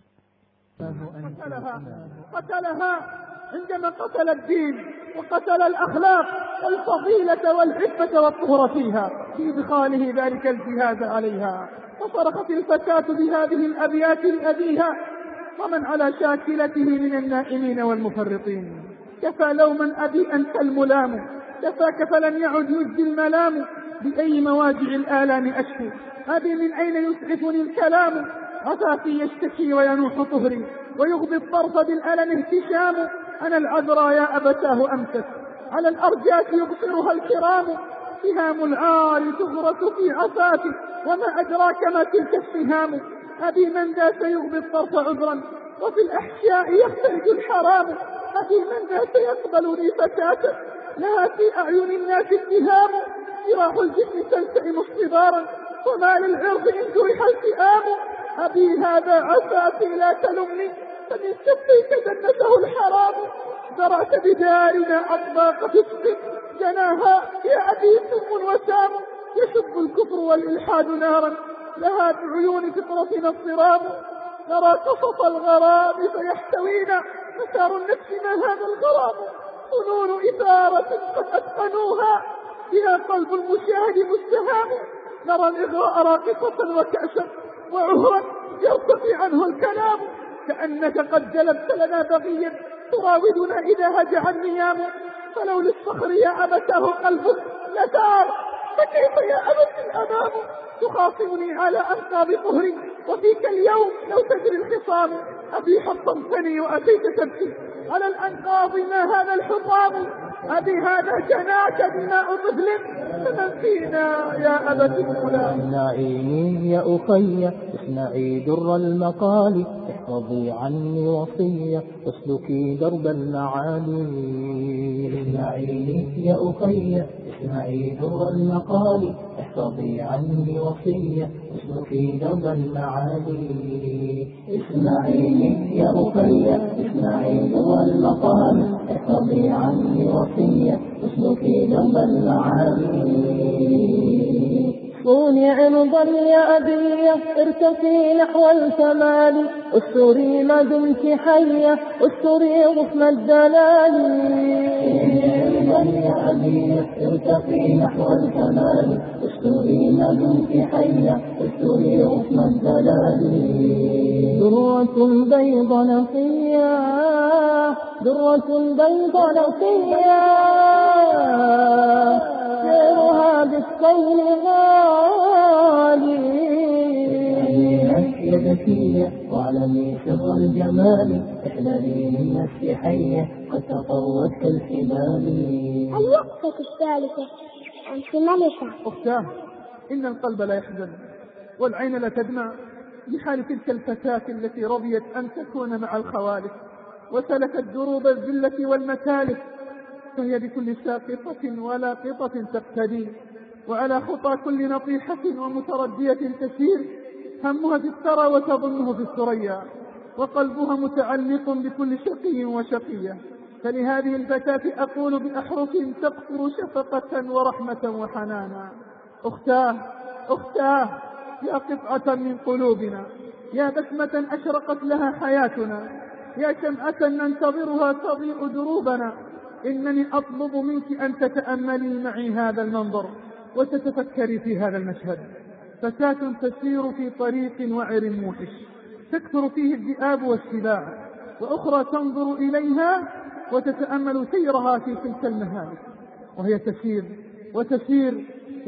قتلها قتلها عندما قتل الدين وقتل الأخلاق والفضيلة والعفة والطهر فيها بإدخاله ذلك الجهاز عليها. وصرخت الفتاة بهذه الأبيات لأبيها ومن على شاكلته من النائمين والمفرطين: كفى لوما أبي أنت الملام، كفاك فلن يعد يجدي الملام، بأي مواجع الآلام أشكو، أبي من أين يسعفني الكلام، عفافي يشتكي وينوح طهري، ويغضي الطرف بالألم اهتشام، أنا العذرى يا أبتاه أمست، على الأرجاس يبصرها الكرام، سهام العار تغرس في عفافي، وما أدراك ما تلك السهام، أبي من ذا سيغضي الطرف عذرا، وفي الأحشاء يختلج الحرام، أبي من ذا سيقبلني فتاة، لها في أعين الناس اتهام، جراح الجسم تلتئم اصطبارا، وما للعرض إن جرح التئام، أبي هذا عفافي لا تلمني، فمن سفيك دنته الحرام، زرعت بدارنا أطباق فسق، جناها يا أبي سم وسام، يشب الكفر والإلحاد نارا، لها بعيون فطرتنا الصرام، نرى قصص الغرام فيحتوينا، مسار النفس ما هذا الغرام، فنون إثارة قد أتقنوها، بها قلب المشاهد مستهام، نرى الإغراء راقصة وكأسا، وعهرا يرتفع عنه الكلام، كأنك قد جلبت لنا بغيا تراودنا إذا هجع النيام، فلو للصخر يا أبتاه قلبك لثار، فكيف يا أبت الأمام، تخاصمني على أنقاض طهري، وفيك اليوم لو تجري الخصام، أبي حطمتني وأتيت تبكي على الأنقاض، ما هذا الحطام، أبي هذا جناك دماء طفل، فمن فينا يا أبت الغلام. اسمعيني يا أخي، اسمعي در المقال، احفظي عني وصية، اسلكي درب المعالي. اسمعيني يا أخي، اسمعي در المقال، احفظي عني وصية، اسلكي درب المعالي. اسمعيني يا أخي، اسمعي در المقال، احفظي عني وصية، اسلكي درب المعالي. صوني عمضا يا أبي، ارتقي نحو الكمال، استري ما دمت حية، استري غصن الدلال. صوني عمضا يا أبي، ارتقي نحو الكمال، استري ما دمت حية، استري غصن الدلال. درة بيض نقية، درة بيض نقية، وغيرها بالسيل غالي. يا ذكية واعلمي سر الجمال، احذري من نفس حية قد تطوت كالحبال. الوقفة الثالثة. أنت ملكة. أختاه، إن القلب لا يحزن والعين لا تدمع بحال تلك الفتاة التي رضيت أن تكون مع الخوالف وسلكت دروب الذلة والمسالك، فهي بكل ساقطة ولاقطة تقتدي، وعلى خطى كل نطيحة ومتردية تسير، همها في الثرى وتظنه في الثريا، وقلبها متعلق بكل شقي وشقية. فلهذه الفتاة أقول بأحرف تقطر شفقة ورحمة وحنانا: أختاه أختاه، يا قطعة من قلوبنا، يا بسمة أشرقت لها حياتنا، يا شمعة ننتظرها تضيء دروبنا. إنني أطلب منك أن تتأملي معي هذا المنظر وتتفكري في هذا المشهد. فتاة تسير في طريق وعر موحش تكثر فيه الذئاب والسباع، وأخرى تنظر إليها وتتأمل سيرها في تلك المهالك، وهي تسير وتسير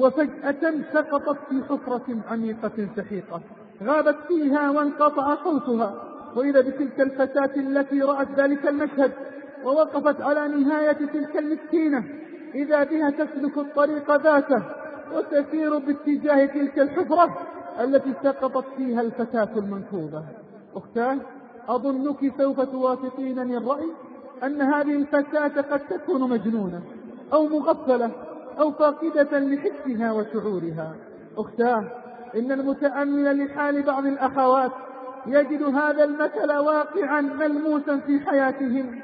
وفجأة سقطت في حفرة عميقة سحيقة غابت فيها وانقطع صوتها، وإذا بتلك الفتاة التي رأت ذلك المشهد ووقفت على نهاية تلك المسكينة، إذا بها تسلك الطريق ذاته وتسير باتجاه تلك الحفرة التي سقطت فيها الفتاة المنكوبة. أختاه، أظنك سوف توافقينني الرأي أن هذه الفتاة قد تكون مجنونة أو مغفلة أو فاقدة لحسها وشعورها. أختاه، إن المتأمل لحال بعض الأخوات يجد هذا المثل واقعا ملموسا في حياتهم،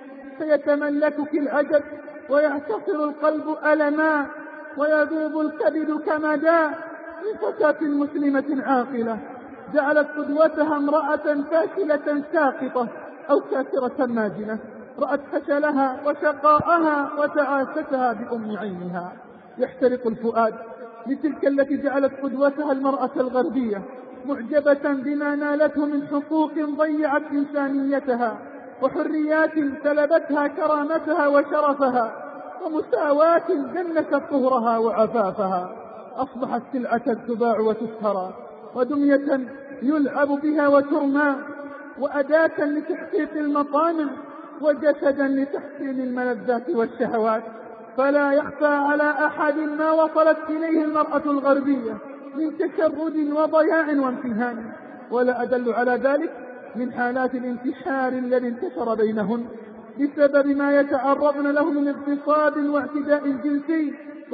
فيتملكك العجب ويعتصر القلب ألما ويذوب الكبد كمدا من فتاة مسلمة عاقلة جعلت قدوتها امرأة فاشلة ساقطة أو كافرة ماجنة، رأت فشلها وشقاءها وتعاستها بأم عينها. يحترق الفؤاد لتلك التي جعلت قدوتها المرأة الغربية، معجبة بما نالته من حقوق ضيعت إنسانيتها وحريات سلبتها كرامتها وشرفها، ومساواة جنست طهرها وعفافها. أصبحت سلعة تباع وتشترى، ودمية يلعب بها وترمى، وأداة لتحقيق المطامع، وجسدا لتحسين الملذات والشهوات. فلا يخفى على أحد ما وصلت إليه المرأة الغربية من تشرد وضياع وامتهان، ولا أدل على ذلك من حالات الانتحار الذي انتشر بينهن بسبب ما يتعرضن له من اغتصاب واعتداء جنسي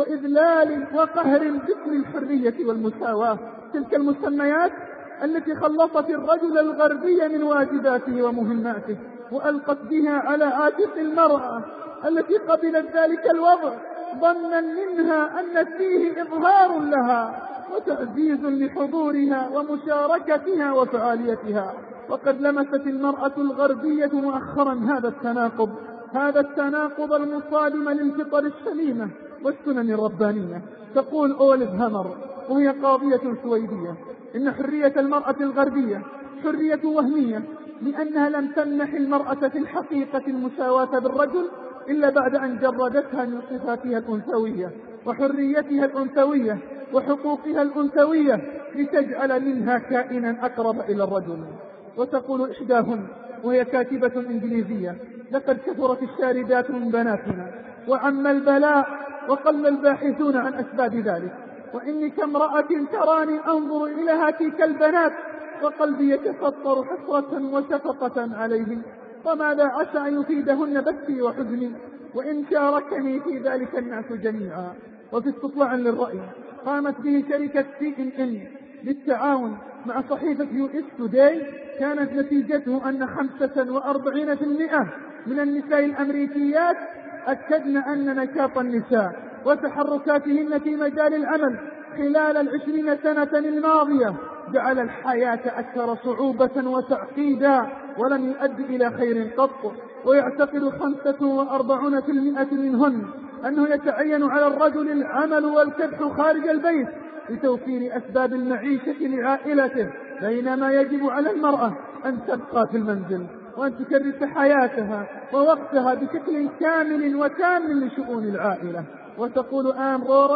وإذلال وقهر باسم الحرية والمساواة، تلك المسميات التي خلصت الرجل الغربي من واجباته ومهماته وألقت بها على عاتق المرأة التي قبلت ذلك الوضع ظنا منها أن فيه إظهار لها وتعزيز لحضورها ومشاركتها وفعاليتها. وقد لمست المرأة الغربية مؤخرا هذا التناقض هذا التناقض المصادم للفطر السليمة والسنن الربانية. تقول أوليف هامر وهي قاضية سويدية: إن حرية المرأة الغربية حرية وهمية، لأنها لم تمنح المرأة في الحقيقة المساواة بالرجل إلا بعد أن جردتها من صفاتها الأنثوية وحريتها الأنثوية وحقوقها الأنثوية لتجعل منها كائنا أقرب إلى الرجل. وتقول إحداهن وهي كاتبة إنجليزية: لقد كثرت الشاردات من بناتنا وعم البلاء وقل الباحثون عن أسباب ذلك، وإني كامرأة تراني أنظر إلى هاتيك البنات وقلبي يتفطر حسرة وشفقة عليهم، وماذا عسى أن يفيدهن بثي وحزني وإن شاركني في ذلك الناس جميعا. وفي استطلاع للرأي قامت به شركة سي إن إن بالتعاون مع صحيفة يو إس توداي، كانت نتيجته أن خمسة وأربعين بالمئة من النساء الأمريكيات أكدن أن نشاط النساء وتحركاتهن في مجال العمل خلال العشرين سنة الماضية جعل الحياة أكثر صعوبة وتعقيدا ولم يؤدي إلى خير قط. ويعتقد خمسة وأربعون بالمئة منهن أنه يتعين على الرجل العمل والكدح خارج البيت لتوفير أسباب المعيشة لعائلته، بينما يجب على المرأة أن تبقى في المنزل وأن تكرس حياتها ووقتها بشكل كامل وتام لشؤون العائلة. وتقول آن غورة: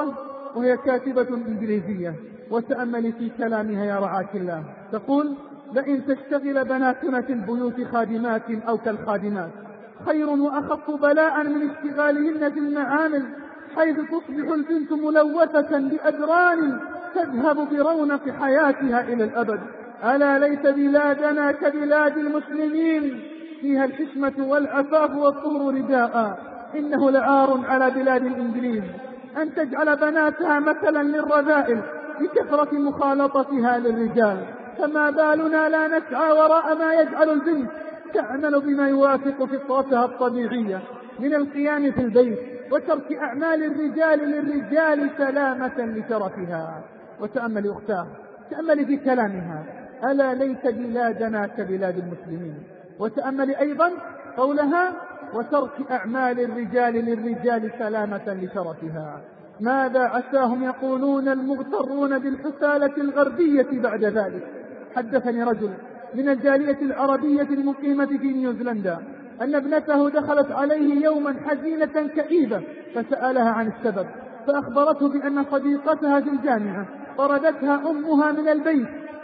وهي كاتبة إنجليزية، وتأملي في كلامها يا رعاك الله. تقول: لئن تشتغل بناتنا في البيوت خادمات أو كالخادمات خير وأخف بلاء من اشتغالهن في المعامل، حيث تصبح البنت ملوثة بأدران تذهب برونق حياتها إلى الأبد. ألا ليت بلادنا كبلاد المسلمين، فيها الحشمة والعفاف والطهر رداء. إنه لعار على بلاد الإنجليز أن تجعل بناتها مثلا للرذائل بكثرة مخالطتها للرجال، فما بالنا لا نسعى وراء ما يجعل البنت تعمل بما يوافق فطرتها الطبيعية من القيام في البيت وترك أعمال الرجال للرجال سلامة لشرفها. وتأمل أختاه، تأمل في كلامها: ألا ليت بلادنا كبلاد المسلمين. وتأمل أيضا قولها: وترك أعمال الرجال للرجال سلامة لشرفها. ماذا عساهم يقولون المغترون بالحسالة الغربية بعد ذلك. حدثني رجل من الجالية العربية المقيمة في نيوزيلندا أن ابنته دخلت عليه يوما حزينة كئيبة، فسألها عن السبب، فأخبرته بأن صديقتها في الجامعة طردتها أمها من البيت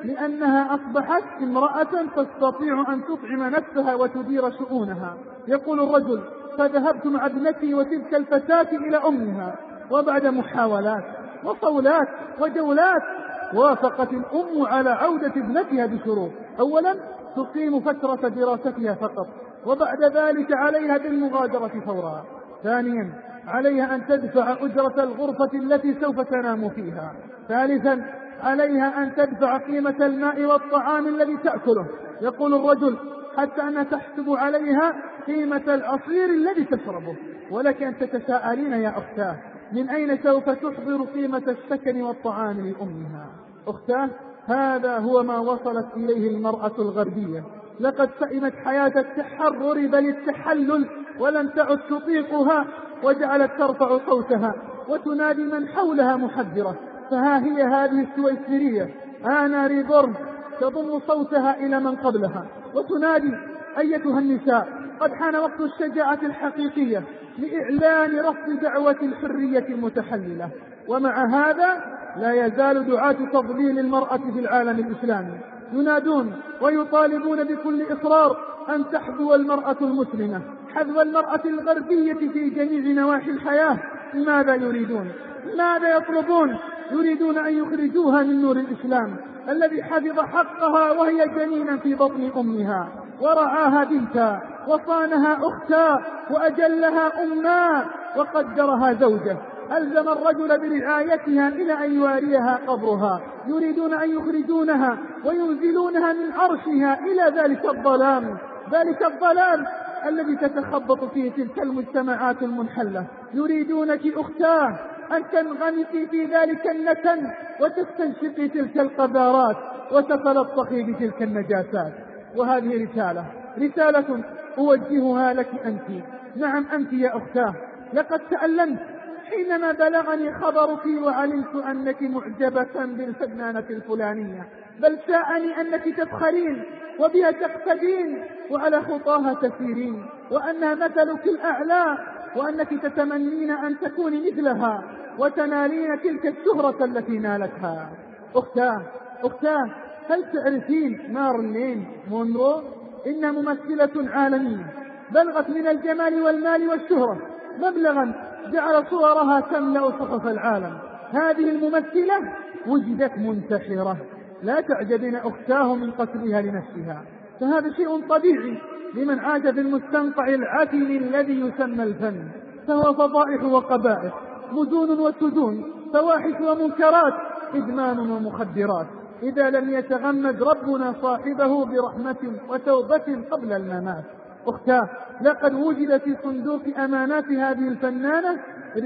لأنها أصبحت امرأة تستطيع أن تطعم نفسها وتدير شؤونها. يقول الرجل: فذهبت مع ابنتي وتلك الفتاة إلى أمها، وبعد محاولات وصولات وجولات وافقت الأم على عودة ابنتها بشروط: أولا تقيم فترة دراستها فقط، وبعد ذلك عليها بالمغادرة فورا. ثانيا عليها أن تدفع أجرة الغرفة التي سوف تنام فيها. ثالثا عليها أن تدفع قيمة الماء والطعام الذي تأكله. يقول الرجل: حتى أن تحسب عليها قيمة العصير الذي تشربه. ولك أن تتساءلين يا أختاه: من أين سوف تحضر قيمة السكن والطعام لأمها؟ أختاه، هذا هو ما وصلت إليه المرأة الغربية. لقد سئمت حياة التحرر بل التحلل ولم تعد تطيقها، وجعلت ترفع صوتها وتنادي من حولها محذرة. فها هي هذه السويسرية آنا ريبورن تضم صوتها إلى من قبلها وتنادي: أيتها النساء، قد حان وقت الشجاعة الحقيقية لإعلان رفض دعوة الحرية المتحللة. ومع هذا لا يزال دعاة تضليل المرأة في العالم الإسلامي ينادون ويطالبون بكل إصرار أن تحذو المرأة المسلمة حذو المرأة الغربية في جميع نواحي الحياة. ماذا يريدون؟ ماذا يطلبون؟ يريدون أن يخرجوها من نور الإسلام الذي حفظ حقها وهي جنينا في بطن أمها، ورعاها بنتا، وصانها أختا، وأجلها أما، وقدرها زوجة، ألزم الرجل برعايتها إلى أن يواريها قبرها. يريدون أن يخرجونها وينزلونها من عرشها إلى ذلك الظلام، ذلك الظلام الذي تتخبط فيه تلك المجتمعات المنحلة. يريدونك أختاه أن تنغمسي في ذلك النتن وتستنشقي تلك القذارات وتتلطخي بتلك النجاسات. وهذه رسالة رسالة أوجهها لك أنت. نعم أنت يا أختاه، لقد تألمت حينما بلغني خبرك وعلمت أنك معجبة بالفنانة الفلانية، بل ساءني أنك تفخرين وبها تقتدين وعلى خطاها تسيرين، وأنها مثلك الأعلى، وأنك تتمنين أن تكوني مثلها وتنالين تلك الشهرة التي نالتها. أختاه أختاه هل تعرفين مارلين مونرو؟ إنها ممثلة عالمية بلغت من الجمال والمال والشهرة مبلغا جعل صورها تملأ صحف العالم. هذه الممثلة وجدت منتحرة. لا تعجبين أختاه من قتلها لنفسها، فهذا شيء طبيعي لمن عاش في المستنقع العفن الذي يسمى الفن، فهو فضائح وقبائح، مجون وسجون، فواحش ومنكرات، إدمان ومخدرات، إذا لم يتغمد ربنا صاحبه برحمة وتوبة قبل الممات. أختاه، لقد وجد في صندوق أمانات هذه الفنانة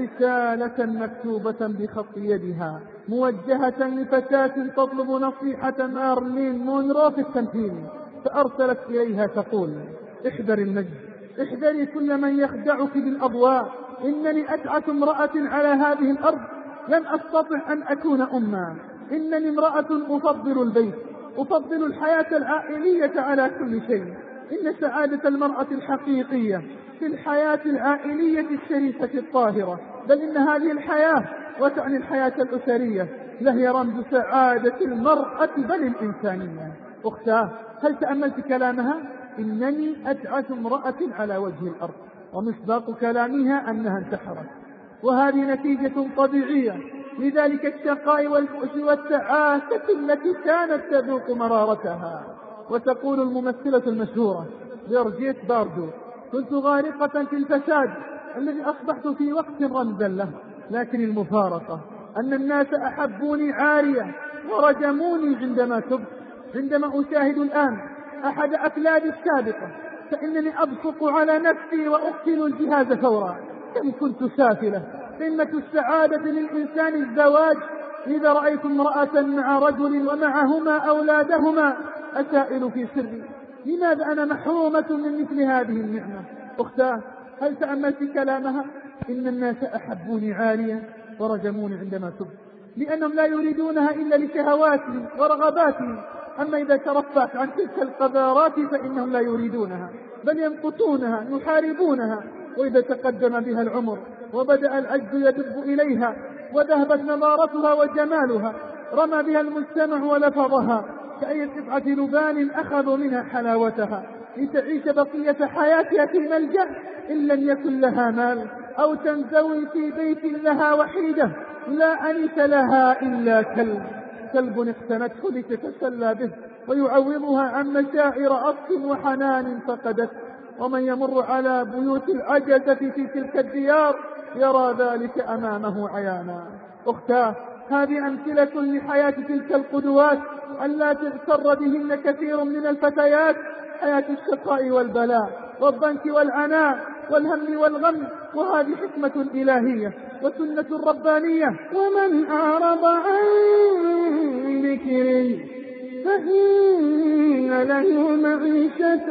رسالة مكتوبة بخط يدها موجهة لفتاة تطلب نصيحة مارلين مونرو في التمثيل، فأرسلت إليها تقول: احذر المجد، احذري كل من يخدعك بالأضواء، إنني أتعس امرأة على هذه الأرض، لن أستطع أن أكون أما، إنني امرأة أفضل البيت، أفضل الحياة العائلية على كل شيء. إن سعادة المرأة الحقيقية في الحياة العائلية الشريفة الطاهرة بل إن هذه الحياة وتعني الحياة الأسرية لهي رمز سعادة المرأة بل الإنسانية. أختاه، هل تأملت كلامها؟ إنني أتعس امرأة على وجه الأرض، ومصداق كلامها أنها انتحرت، وهذه نتيجة طبيعية لذلك الشقاء والبؤس والتعاسة التي كانت تذوق مرارتها. وتقول الممثلة المشهورة جورجيت باردو: كنت غارقة في الفساد الذي أصبحت في وقت رمزا له، لكن المفارقة أن الناس أحبوني عارية ورجموني عندما تبت. عندما أشاهد الآن أحد أفلادي السابقة فإنني أبصق على نفسي وأقتل الجهاز فورا. كم كنت سافلة. قمة السعادة للإنسان الزواج. إذا رأيت امرأة مع رجل ومعهما أولادهما أسائل في سري: لماذا أنا محرومة من مثل هذه النعمة؟ أختاه، هل تأملت كلامها؟ إن الناس أحبوني عالية ورجموني عندما تبت، لأنهم لا يريدونها إلا لشهواتهم ورغباتهم. أما إذا ترفعت عن تلك القذارات فإنهم لا يريدونها بل يمقتونها يحاربونها. وإذا تقدم بها العمر وبدأ العجز يدب إليها وذهبت نضارتها وجمالها رمى بها المجتمع ولفظها كأي قطعة لبان أخذوا منها حلاوتها لتعيش بقية حياتها في ملجأ إن لم يكن لها مال، أو تنزوي في بيت لها وحيدة لا أنس لها إلا كلب كلب اقتنته لتتسلى به ويعوضها عن مشاعر عطف وحنان فقدت. ومن يمر على بيوت العجزة في تلك الديار يرى ذلك أمامه عيانا. أختاه، هذه أمثلة لحياة تلك القدوات ألا تغتر بهن كثير من الفتيات. حياة الشقاء والبلاء والضنك والعناء والهم والغم، وهذه حكمة إلهية وسنة ربانية. ومن أعرض عن ذكري فإن له معيشة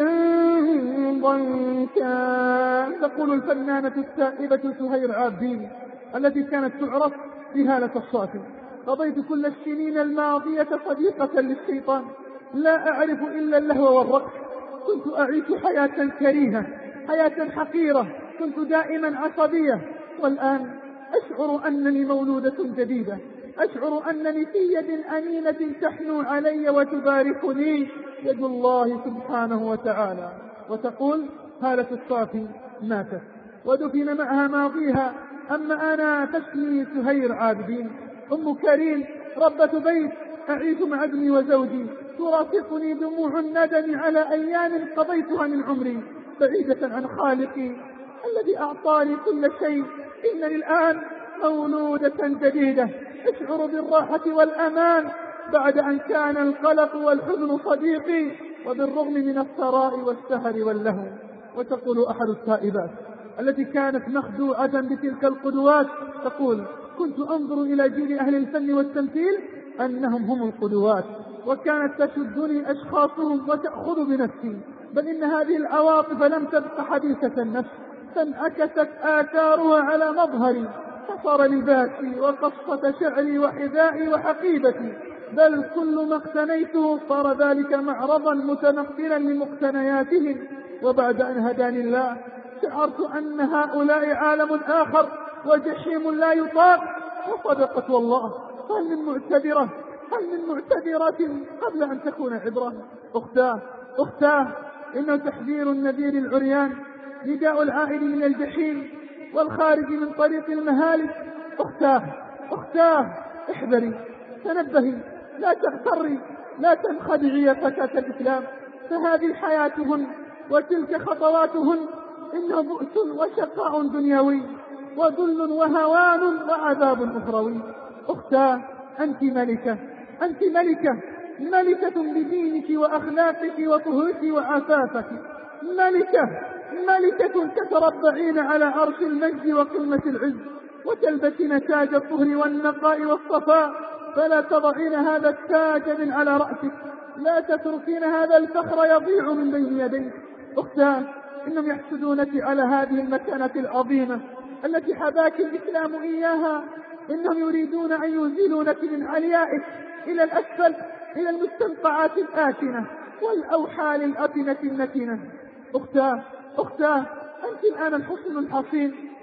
ضنكا. تقول الفنانة التائبة سهير عابدين التي كانت تعرف بهالة الصافي: قضيت كل السنين الماضية صديقة للشيطان، لا أعرف إلا اللهو والرقص. كنت أعيش حياة كريهة، حياة حقيرة، كنت دائما عصبية، والآن أشعر أنني مولودة جديدة، أشعر أنني في يد أمينة تحنو علي وتباركني، يد الله سبحانه وتعالى. وتقول هالة الصافي: ماتت ودفن معها ماضيها، أما أنا تسمي سهير عابدين أم كريم ربة بيت، أعيش مع ابني وزوجي، ترافقني دموع الندم على أيام قضيتها من عمري بعيدة عن خالقي الذي أعطاني كل شيء. إنني الآن مولودة جديدة، أشعر بالراحة والأمان بعد أن كان القلق والحزن صديقي، وبالرغم من الثراء والسهر واللهو. وتقول أحد التائبات التي كانت مخدوعة بتلك القدوات، تقول: كنت أنظر إلى جيل أهل الفن والتمثيل أنهم هم القدوات، وكانت تشدني أشخاصهم وتأخذ بنفسي، بل إن هذه العواطف لم تبق حديثة النفس، فانعكست آثارها على مظهري، فصار لباسي وقصة شعري وحذائي وحقيبتي، بل كل ما اقتنيته صار ذلك معرضا متنقلا لمقتنياتهم. وبعد أن هداني الله شعرت أن هؤلاء عالم آخر وجحيم لا يطاق. وصدقت والله، هل من معتبرة هل من معتبرة قبل أن تكون عبرة؟ أختاه أختاه إنه تحذير النذير العريان، نداء العائد من الجحيم والخارج من طريق المهالك. أختاه أختاه احذري، تنبهي، لا تغتري، لا تنخدعي يا فتاة الإسلام، فهذه حياتهن وتلك خطواتهن، إنه بؤس وشقاء دنيوي وذل وهوان وعذاب أخروي. أختاه، أنت ملكة، أنت ملكة، ملكة بدينك وأخلاقك وطهوك وعفافك، ملكة ملكة تتربعين على عرش المجد وقمة العز، وتلبسين تاج الطهر والنقاء والصفاء، فلا تضعين هذا التاج من على رأسك، لا تتركين هذا الفخر يضيع من بين يديك. أختاه، إنهم يحسدونك على هذه المكانة العظيمة التي حباك الإسلام إياها، إنهم يريدون أن ينزلونك من عليائك إلى الأسفل، إلى المستنقعات الآتنة والأوحال الأتنة النتنة. أختاه أختاه أنت الآن الحسن الحصين،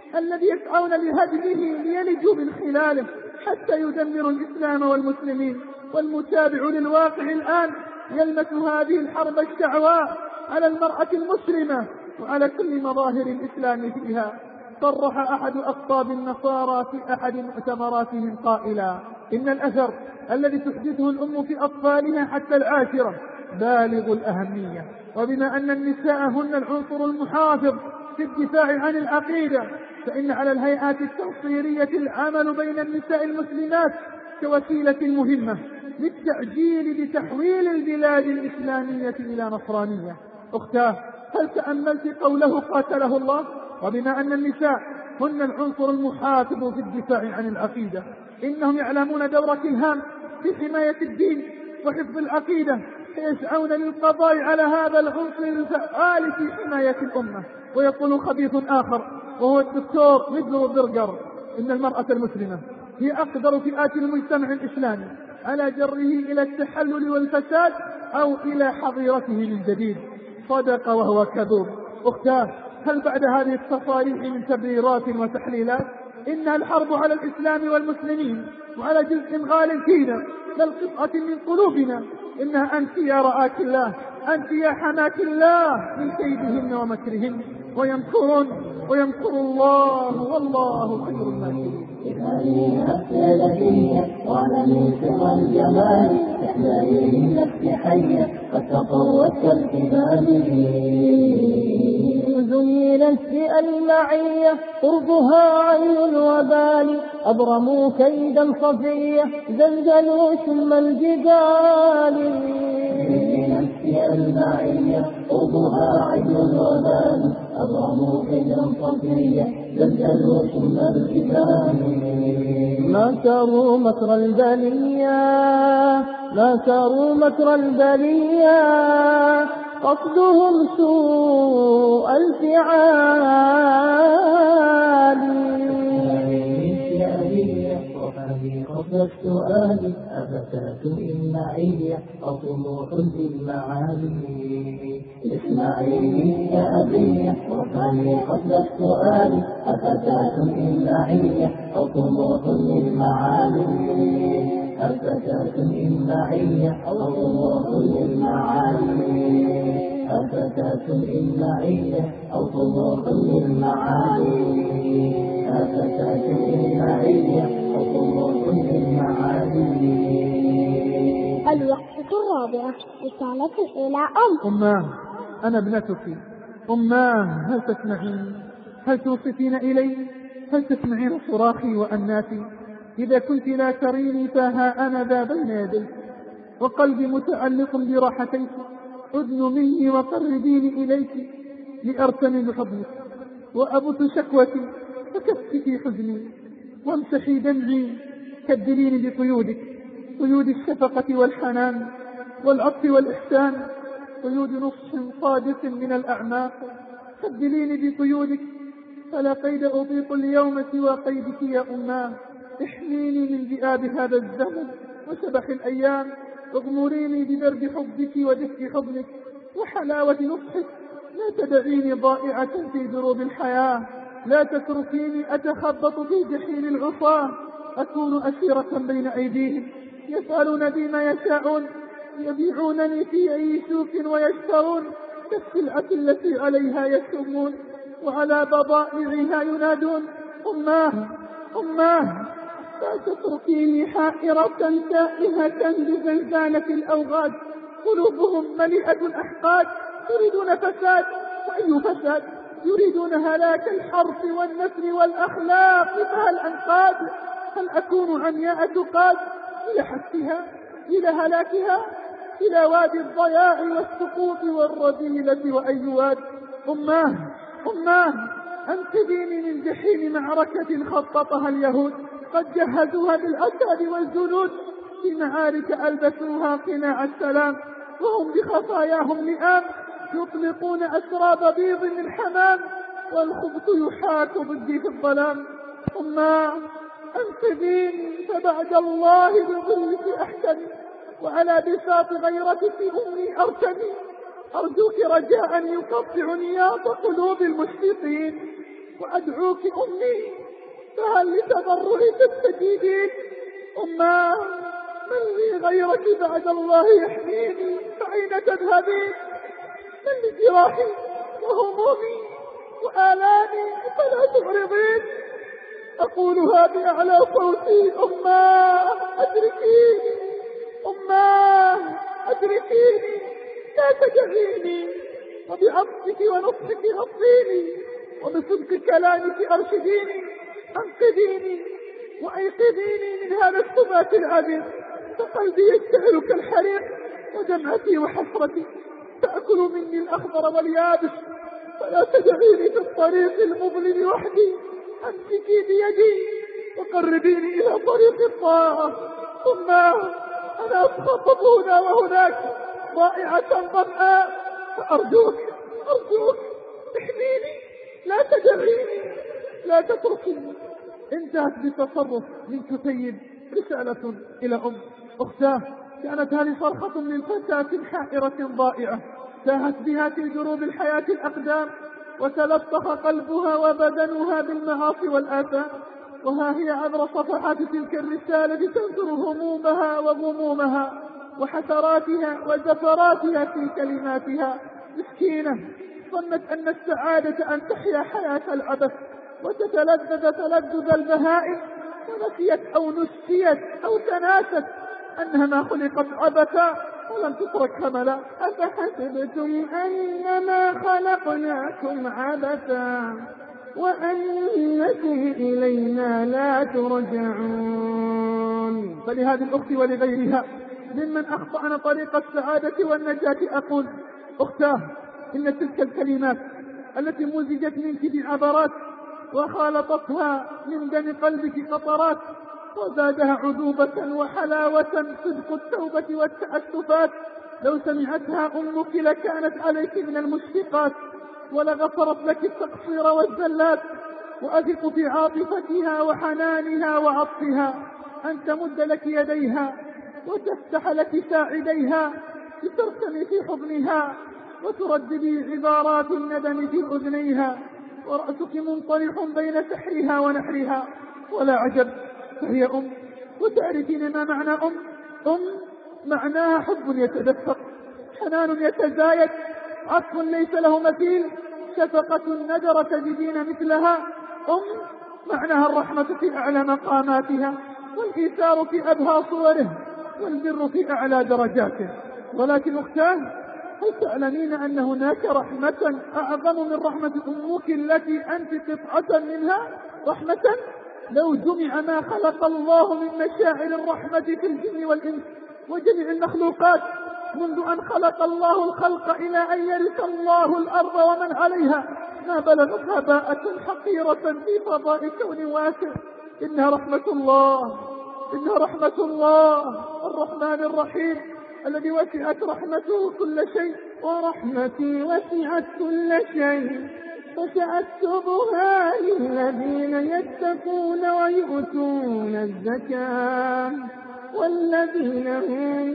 الذي يسعون لهدمه ليلجوا من خلاله حتى يدمروا الإسلام والمسلمين. والمتابع للواقع الآن يلمس هذه الحرب الشعواء على المرأة المسلمة وعلى كل مظاهر الإسلام فيها. صرح أحد أقطاب النصارى في أحد مؤتمراتهم قائلا: إن الأثر الذي تحدثه الأم في أطفالها حتى العاشرة بالغ الأهمية، وبما أن النساء هن العنصر المحافظ في الدفاع عن العقيدة، فإن على الهيئات التنصيرية العمل بين النساء المسلمات كوسيلة مهمة للتعجيل بتحويل البلاد الإسلامية إلى نصرانية. أختاه، هل تأملت قوله قاتله الله؟ وبما أن النساء هن العنصر المحافظ في الدفاع عن العقيدة، إنهم يعلمون دورك الهام في حماية الدين وحفظ العقيدة، فيسعون للقضاء على هذا العنصر الفعال في حماية الأمة. ويقول خبيث آخر وهو الدكتور ميدلو برجر: إن المرأة المسلمة هي أقدر فئات المجتمع الإسلامي على جره إلى التحلل والفساد أو إلى حظيرته من جديد. صدق وهو كذوب. أختاه، هل بعد هذه التصاريح من تبريرات وتحليلات إنها الحرب على الإسلام والمسلمين وعلى جزء غال فينا للقطعة من قلوبنا، إنها أنت يا رعاك الله، أنت يا حماك الله من كيدهن ومكرهن، ويمكرون ويمكر الله والله خير الماكرين. إخواني أفسدتية وعلمي سر الجمال إحلالي نفسي حية قد تطوت الكبال. زينت بألمعية قربها عين الوبال أبرموا كيدا صفية زلزلوا ثم الجبال. زينت بألمعية قربها عين الوبال أبرموا كيدا صفية زلزلوا ثم الجبال. ما ساروا مكر البلية ما ساروا مكر البلية قصدهم سوء الفعال. قصد السؤال أفتاة إمعية أو طموح للمعالي. اسمعيني يا أبي وفاني قصد السؤال أفتاة إمعية أو طموح للمعالي. أفتاة إمعية أو طموح للمعالي. أفتاة إمعية أو طموح للمعالي. أفتاة إمعية أو طموح للمعالي. الوقفة الرابعة رسالة إلى أم. أماه، أنا ابنتك. أماه، هل تسمعين؟ هل توصفين إلي؟ هل تسمعين صراخي وأناتي؟ إذا كنت لا تريني فها أنا ذا بين يديك، وقلبي متعلق براحتيك. أذن مني وقربيني إليك لأرتمي بحضنك، وأبث شكوتي فكفكي حزني، وامسحي دمعي كدليني بقيودك، قيود الشفقة والحنان والعطف والإحسان، قيود نصح صادق من الأعماق. كدليني بقيودك فلا قيد أطيق اليوم سوى قيدك يا أماه. احميني من ذئاب هذا الزمن وشبح الأيام، واغمريني بدرب حبك ودفء حضنك وحلاوة نصحك. لا تدعيني ضائعة في دروب الحياة، لا تتركيني أتخبط في جحيم العصاة، أكون أسيرة بين أيديهم يفعلون بي ما يشاءون، يبيعونني في أي سوق ويشترون كالسلعة التي عليها يشمون وعلى بضائعها ينادون. أماه أماه، لا تتركيني حائرة تائهة بزنزانة الأوغاد، قلوبهم مليئة الأحقاد، يريدون فساد. وأي فساد؟ يريدون هلاك الحرث والنسل والأخلاق. فهل أنقاد؟ هل أكون عمياء تقاد إلى حسها إلى هلاكها إلى وادي الضياع والسقوط والرذيلة وأي واد؟ أماه أماه، أنقذيني من جحيم معركة خططها اليهود، قد جهزوها بالأسد والجنود، في معارك ألبسوها قناع السلام، وهم بخطاياهم لئام، يطلقون أسراب بيض من حمام، والخبث يحاك ضدي في الظلام. أماه أنقذيني، فبعد الله بظلك أحتمي، وعلى بساط غيرتك أمي أرتمي. أرجوك رجاء يقطع نياط قلوب المشفقين، وأدعوك أمي، فهل لتضرعي تستجيبين؟ أما من لي غيرك بعد الله يحميني، فأين تذهبين؟ من لجراحي وهمومي وآلامي فلا تعرضين؟ أقولها بأعلى صوتي: أما أدركيني، أما أدركيني، لا تدعيني، وبعطفك ونصحك غطيني، وبصدق كلامك أرشديني، أنقذيني وأيقظيني من هذا الثبات العبيد، فقلبي يشتعل كالحريق، ودمعتي وحسرتي تأكل مني الأخضر واليابس، فلا تدعيني في الطريق المظلم وحدي، أمسكي بيدي وقربيني إلى طريق الطاعة. ثم أنا أتخطط هنا وهناك ضائعة ظمآ، فأرجوك أرجوك احميني، لا تدعيني، لا تتركيني. انتهت بتصرف من كتيب رسالة إلى أم. أختاه كانت هذه صرخة من فتاة حائرة ضائعة، تاهت بها في دروب الحياة الأقدام، وتلطخ قلبها وبدنها بالمعاصي والآثام، وها هي عبر صفحات تلك الرسالة تنثر همومها وغمومها وحسراتها وزفراتها في كلماتها. مسكينة ظنت أن السعادة أن تحيا حياة العبث وتتلذذ تلذذ البهائم، ونسيت أو نسيت أو تناست أنها ما خلقت عبثا ولم تترك هملا. أفحسبتم أنما خلقناكم عبثا وأنكم إلينا لا ترجعون. فلهذه الأخت ولغيرها ممن أخطأنا طريق السعادة والنجاة أقول: أختاه، إن تلك الكلمات التي مزجت منك بعبرات وخالطتها من دم قلبك قطرات وزادها عذوبة وحلاوة صدق التوبة والتأسفات، لو سمعتها أمك لكانت عليك من المشفقات ولغفرت لك التقصير والزلات. وأثق في عاطفتها وحنانها وعطفها أن تمد لك يديها وتفتح لك ساعديها لترسمي في حضنها وترددي عبارات الندم في أذنيها، ورأسك منطلق بين سحرها ونحرها. ولا عجب، فهي أم، وتعرفين ما معنى أم. أم معناها حب يتدفق، حنان يتزايد، عطف ليس له مثيل، شفقة ندر تجدين مثلها. أم معناها الرحمة في أعلى مقاماتها، والإيثار في أبهى صوره، والبر في أعلى درجاته. ولكن أختاه، هل تعلمين أن هناك رحمة أعظم من رحمة أمك التي أنت قطعة منها؟ رحمة لو جمع ما خلق الله من مشاعر الرحمة في الجن والإنس وجميع المخلوقات منذ أن خلق الله الخلق إلى أن يرث الله الأرض ومن عليها، ما بلغت هباءة حقيرة في فضاء كون واسع. إنها رحمة الله، إنها رحمة الله الرحمن الرحيم الذي وسعت رحمته كل شيء. ورحمتي وسعت كل شيء فسأكتبها للذين يتقون ويؤتون الزكاة والذين هم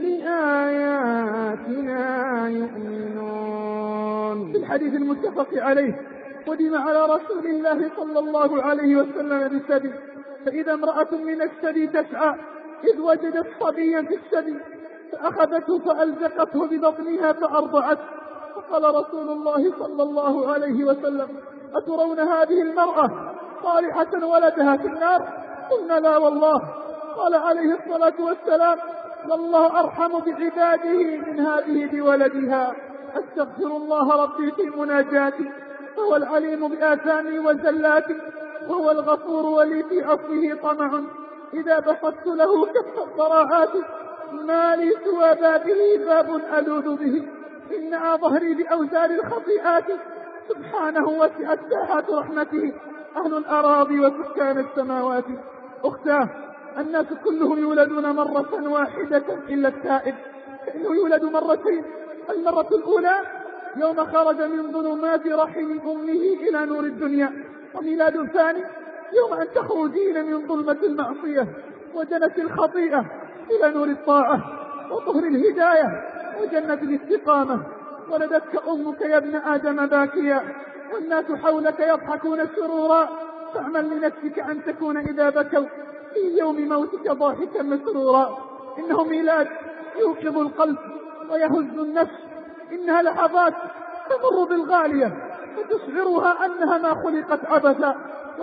بآياتنا يؤمنون. في الحديث المتفق عليه: قدم على رسول الله صلى الله عليه وسلم بالسبي، فإذا امرأة من السبي تسعى إذ وجدت صبيا في السبي فأخذته فألزقته ببطنها فأرضعته، فقال رسول الله صلى الله عليه وسلم: أترون هذه المرأة طالحة ولدها في النار؟ قلنا: لا والله. قال عليه الصلاة والسلام: والله أرحم بعباده من هذه بولدها. أستغفر الله ربي في مناجاتي، فهو العليم بآثامي وزلاتي، وهو الغفور ولي في عفوه طمع. إذا بسطت له كف الضراعات ما لي سوى بابه باب ألوذ به. إن ظهري بأوزار الخطيئات، سبحانه وسعت ساحات رحمته أهل الأراضي وسكان السماوات. أختاه، الناس كلهم يولدون مرة واحدة إلا التائب، فإنه يولد مرتين. المرة الأولى يوم خرج من ظلمات رحم أمه إلى نور الدنيا، وميلاد ثاني يوم أن تخرجين من ظلمة المعصية ودنس الخطيئة إلى نور الطاعة وطهر الهداية وجنة الاستقامة. ولدتك أمك يا ابن آدم باكيا، والناس حولك يضحكون سرورا، فاعمل لنفسك أن تكون إذا بكوا في يوم موتك ضاحكا مسرورا. إنه ميلاد يوقظ القلب ويهز النفس، إنها لحظات تمر بالغالية فتشعرها أنها ما خلقت عبثا،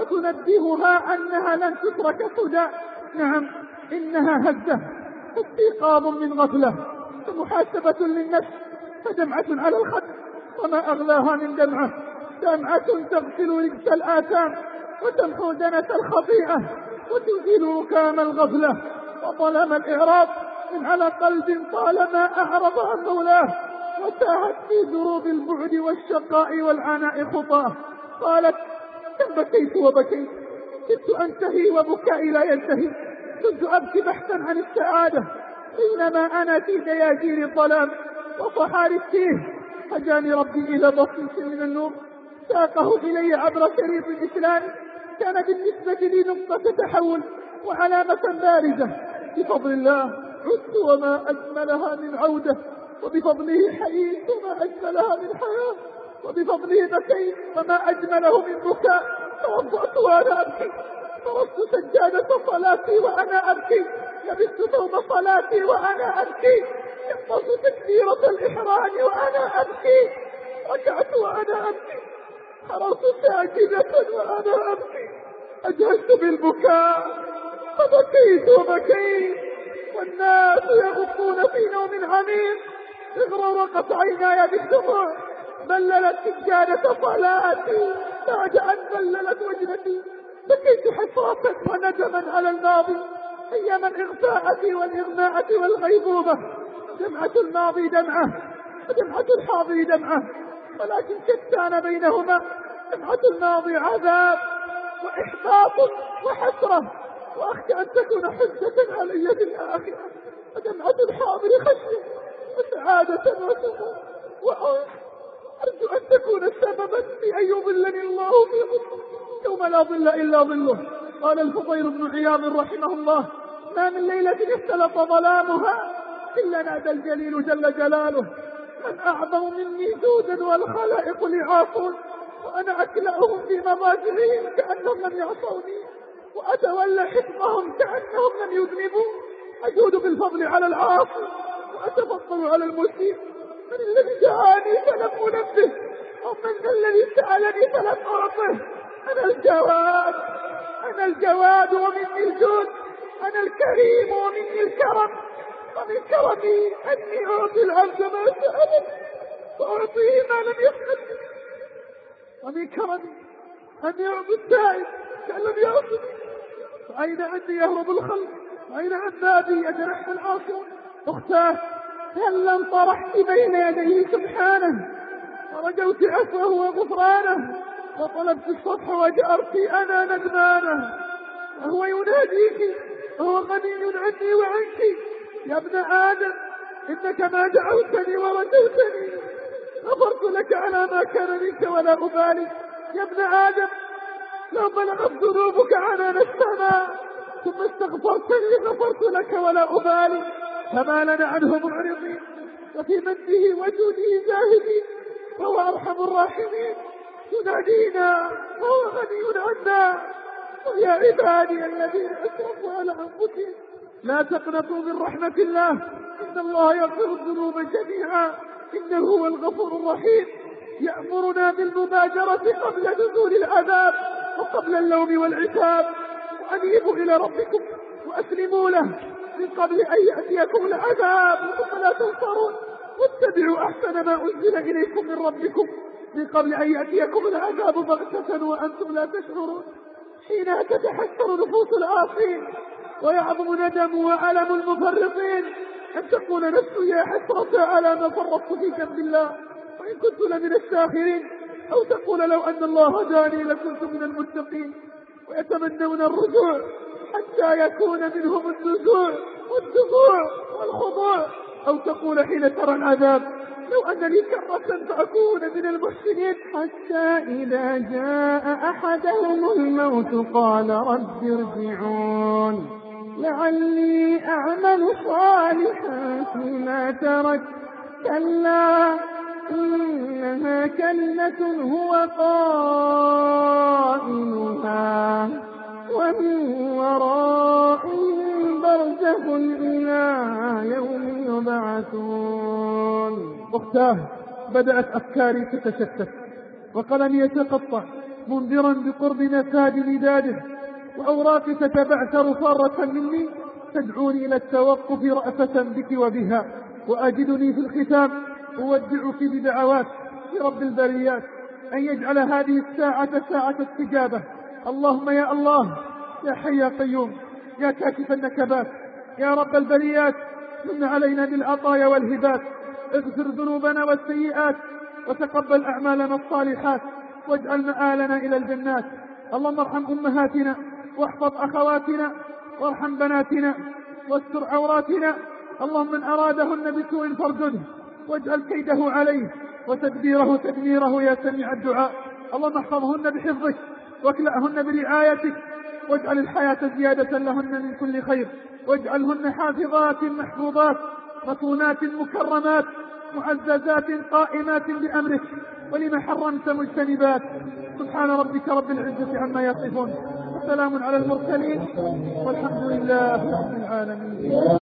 وتنبهها أنها لن تترك سدى. نعم، إنها هزة استيقاظ من غفلة، فمحاسبة للنفس، فدمعة على الخد وما أغلاها من دمعة، دمعة تغسل رجس الآثام وتمحو دنة الخطيئة وتزيل ركام الغفلة وظلام الإعراض من على قلب طالما أعرض عن مولاه، وتاهت في دروب البعد والشقاء والعناء خطاه. قالت: كم بكيت وبكيت، كنت أنتهي وبكائي لا ينتهي، كنت أبكي بحثا عن السعادة بينما أنا في دياجير الظلام وصحاري التيه. فجاني ربي إلى بصيص من النور ساقه إلي عبر شريط الإسلام، كان بالنسبة لي نقطة تحول وعلامة بارزة. بفضل الله عدت وما أجملها من عودة، وبفضله حييت وما أجملها من حياة، وبفضله بكيت وما أجمله من بكاء. توضأت وأنا أبكي، فرصت سجادة صلاتي وأنا أبكي، لبست ثوب صلاتي وأنا أبكي، يقصت تكبيرة الإحرام وأنا أبكي، ركعت وأنا أبكي، حرصت ساجدة وأنا أبكي، أجهزت بالبكاء فبكيت وبكيت، والناس يغطون في نوم عميق، اغرقت عيناي بالدموع، بللت سجادة صلاتي بعد أن بللت وجنتي. بكيت حسرة وندما على الماضي، أيام الإغفاءة والإغماءة والغيبوبة. دمعة الماضي دمعة ودمعة الحاضر دمعة، ولكن شتان بينهما. دمعة الماضي عذاب وإحباط وحسرة، وأخشى أن تكون حجة علي في الآخرة. ودمعة الحاضر خشية وسعادة وسرور وأنس، أرجو أن تكون سببا في أن يظلني الله في ظله يوم لا ظل إلا ظله. قال الفضيل بن عياض رحمه الله: ما من ليلة اختلط ظلامها إلا نادى الجليل جل جلاله: من أعظم مني جودا والخلائق لعاصون، وأنا أكلأهم في مضاجعهم كأنهم لم يعصوني، وأتولى حكمهم كأنهم لم يذنبوا. أجود بالفضل على العاصي وأتفضل على المسيء. من الذي دعاني فلم أنبه، أو من الذي سألني فلم أعطه؟ أنا الجواد، أنا الجواد ومني الجود، أنا الكريم ومني الكرم، ومن كرمي أني أعطي العبد ما سأله وأعطيه ما لم يسأل، ومن كرمي أني أعطي التائب كأن لم يعصني. فأين أني يهرب الخلق، وأين أذابي يتنحى العاصون؟ أختاه، هل انطرحت بين يديه سبحانه ورجوت عفوه وغفرانه، وطلبت الصفح وجأرت أنا ندمانه، وهو يناديك وهو غني عني وعنك. يا ابن آدم، إنك ما دعوتني ورجوتني، غفرت لك على ما كان منك ولا أبالي. يا ابن آدم، لو بلغت ذنوبك عنان السماء ثم استغفرتني غفرت لك ولا أبالي. فما لنا عنه معرضين، وفي منه وجوده زاهدين، وهو أرحم الراحمين. ينادينا وهو غني عنا. ويا عبادي الذين أسرفوا على أنفسهم لا تقنطوا من رحمة الله، إن الله يغفر الذنوب جميعا، إنه هو الغفور الرحيم. يأمرنا بالمبادرة قبل نزول العذاب وقبل اللوم والعتاب. وأنيبوا إلى ربكم وأسلموا له من قبل أن يأتيكم العذاب ثم لا تنصرون، واتبعوا أحسن ما أنزل إليكم من ربكم من قبل أن يأتيكم العذاب بغتة وأنتم لا تشعرون. حينها تتحسر نفوس العاصين ويعظم ندم وألم المفرطين، أن تقول نفس يا حسرة على ما فرطت في جنب الله وإن كنت لمن الساخرين، أو تقول لو أن الله هداني لكنت من المتقين. ويتمنون الرجوع حتى يكون منهم النزوع والدموع والخضوع، أو تقول حين ترى العذاب لو أن لي كرة فأكون من المحسنين. حتى إذا جاء أحدهم الموت قال رب ارجعون لعلي أعمل صالحا فيما ترك، كلا إنها كلمة هو قائلها ومن ورائهم برزخ إلى يوم يبعثون. أختاه، بدأت أفكاري تتشتت وقلمي يتقطع منذرا بقرب نفاد مداده، وأوراقي تتبعثر فارة مني تدعوني إلى التوقف رأفة بك وبها. وأجدني في الختام أودعك بدعوات لرب البريات أن يجعل هذه الساعة ساعة استجابة. اللهم يا الله، يا حي يا قيوم، يا كاشف النكبات، يا رب البريات، من علينا بالعطايا والهبات، اغفر ذنوبنا والسيئات وتقبل أعمالنا الصالحات واجعل مآلنا إلى الجنات. اللهم ارحم أمهاتنا واحفظ أخواتنا وارحم بناتنا واستر عوراتنا. اللهم من أرادهن بسوء فارجده واجعل كيده عليه وتدبيره تدميره يا سميع الدعاء. اللهم احفظهن بحفظك واكلأهن برعايتك واجعل الحياة زيادة لهن من كل خير، واجعلهن حافظات محفوظات مصونات مكرمات معززات قائمات بأمرك ولما حرمت مجتنبات. سبحان ربك رب العزة عما يصفون وسلام على المرسلين والحمد لله رب العالمين.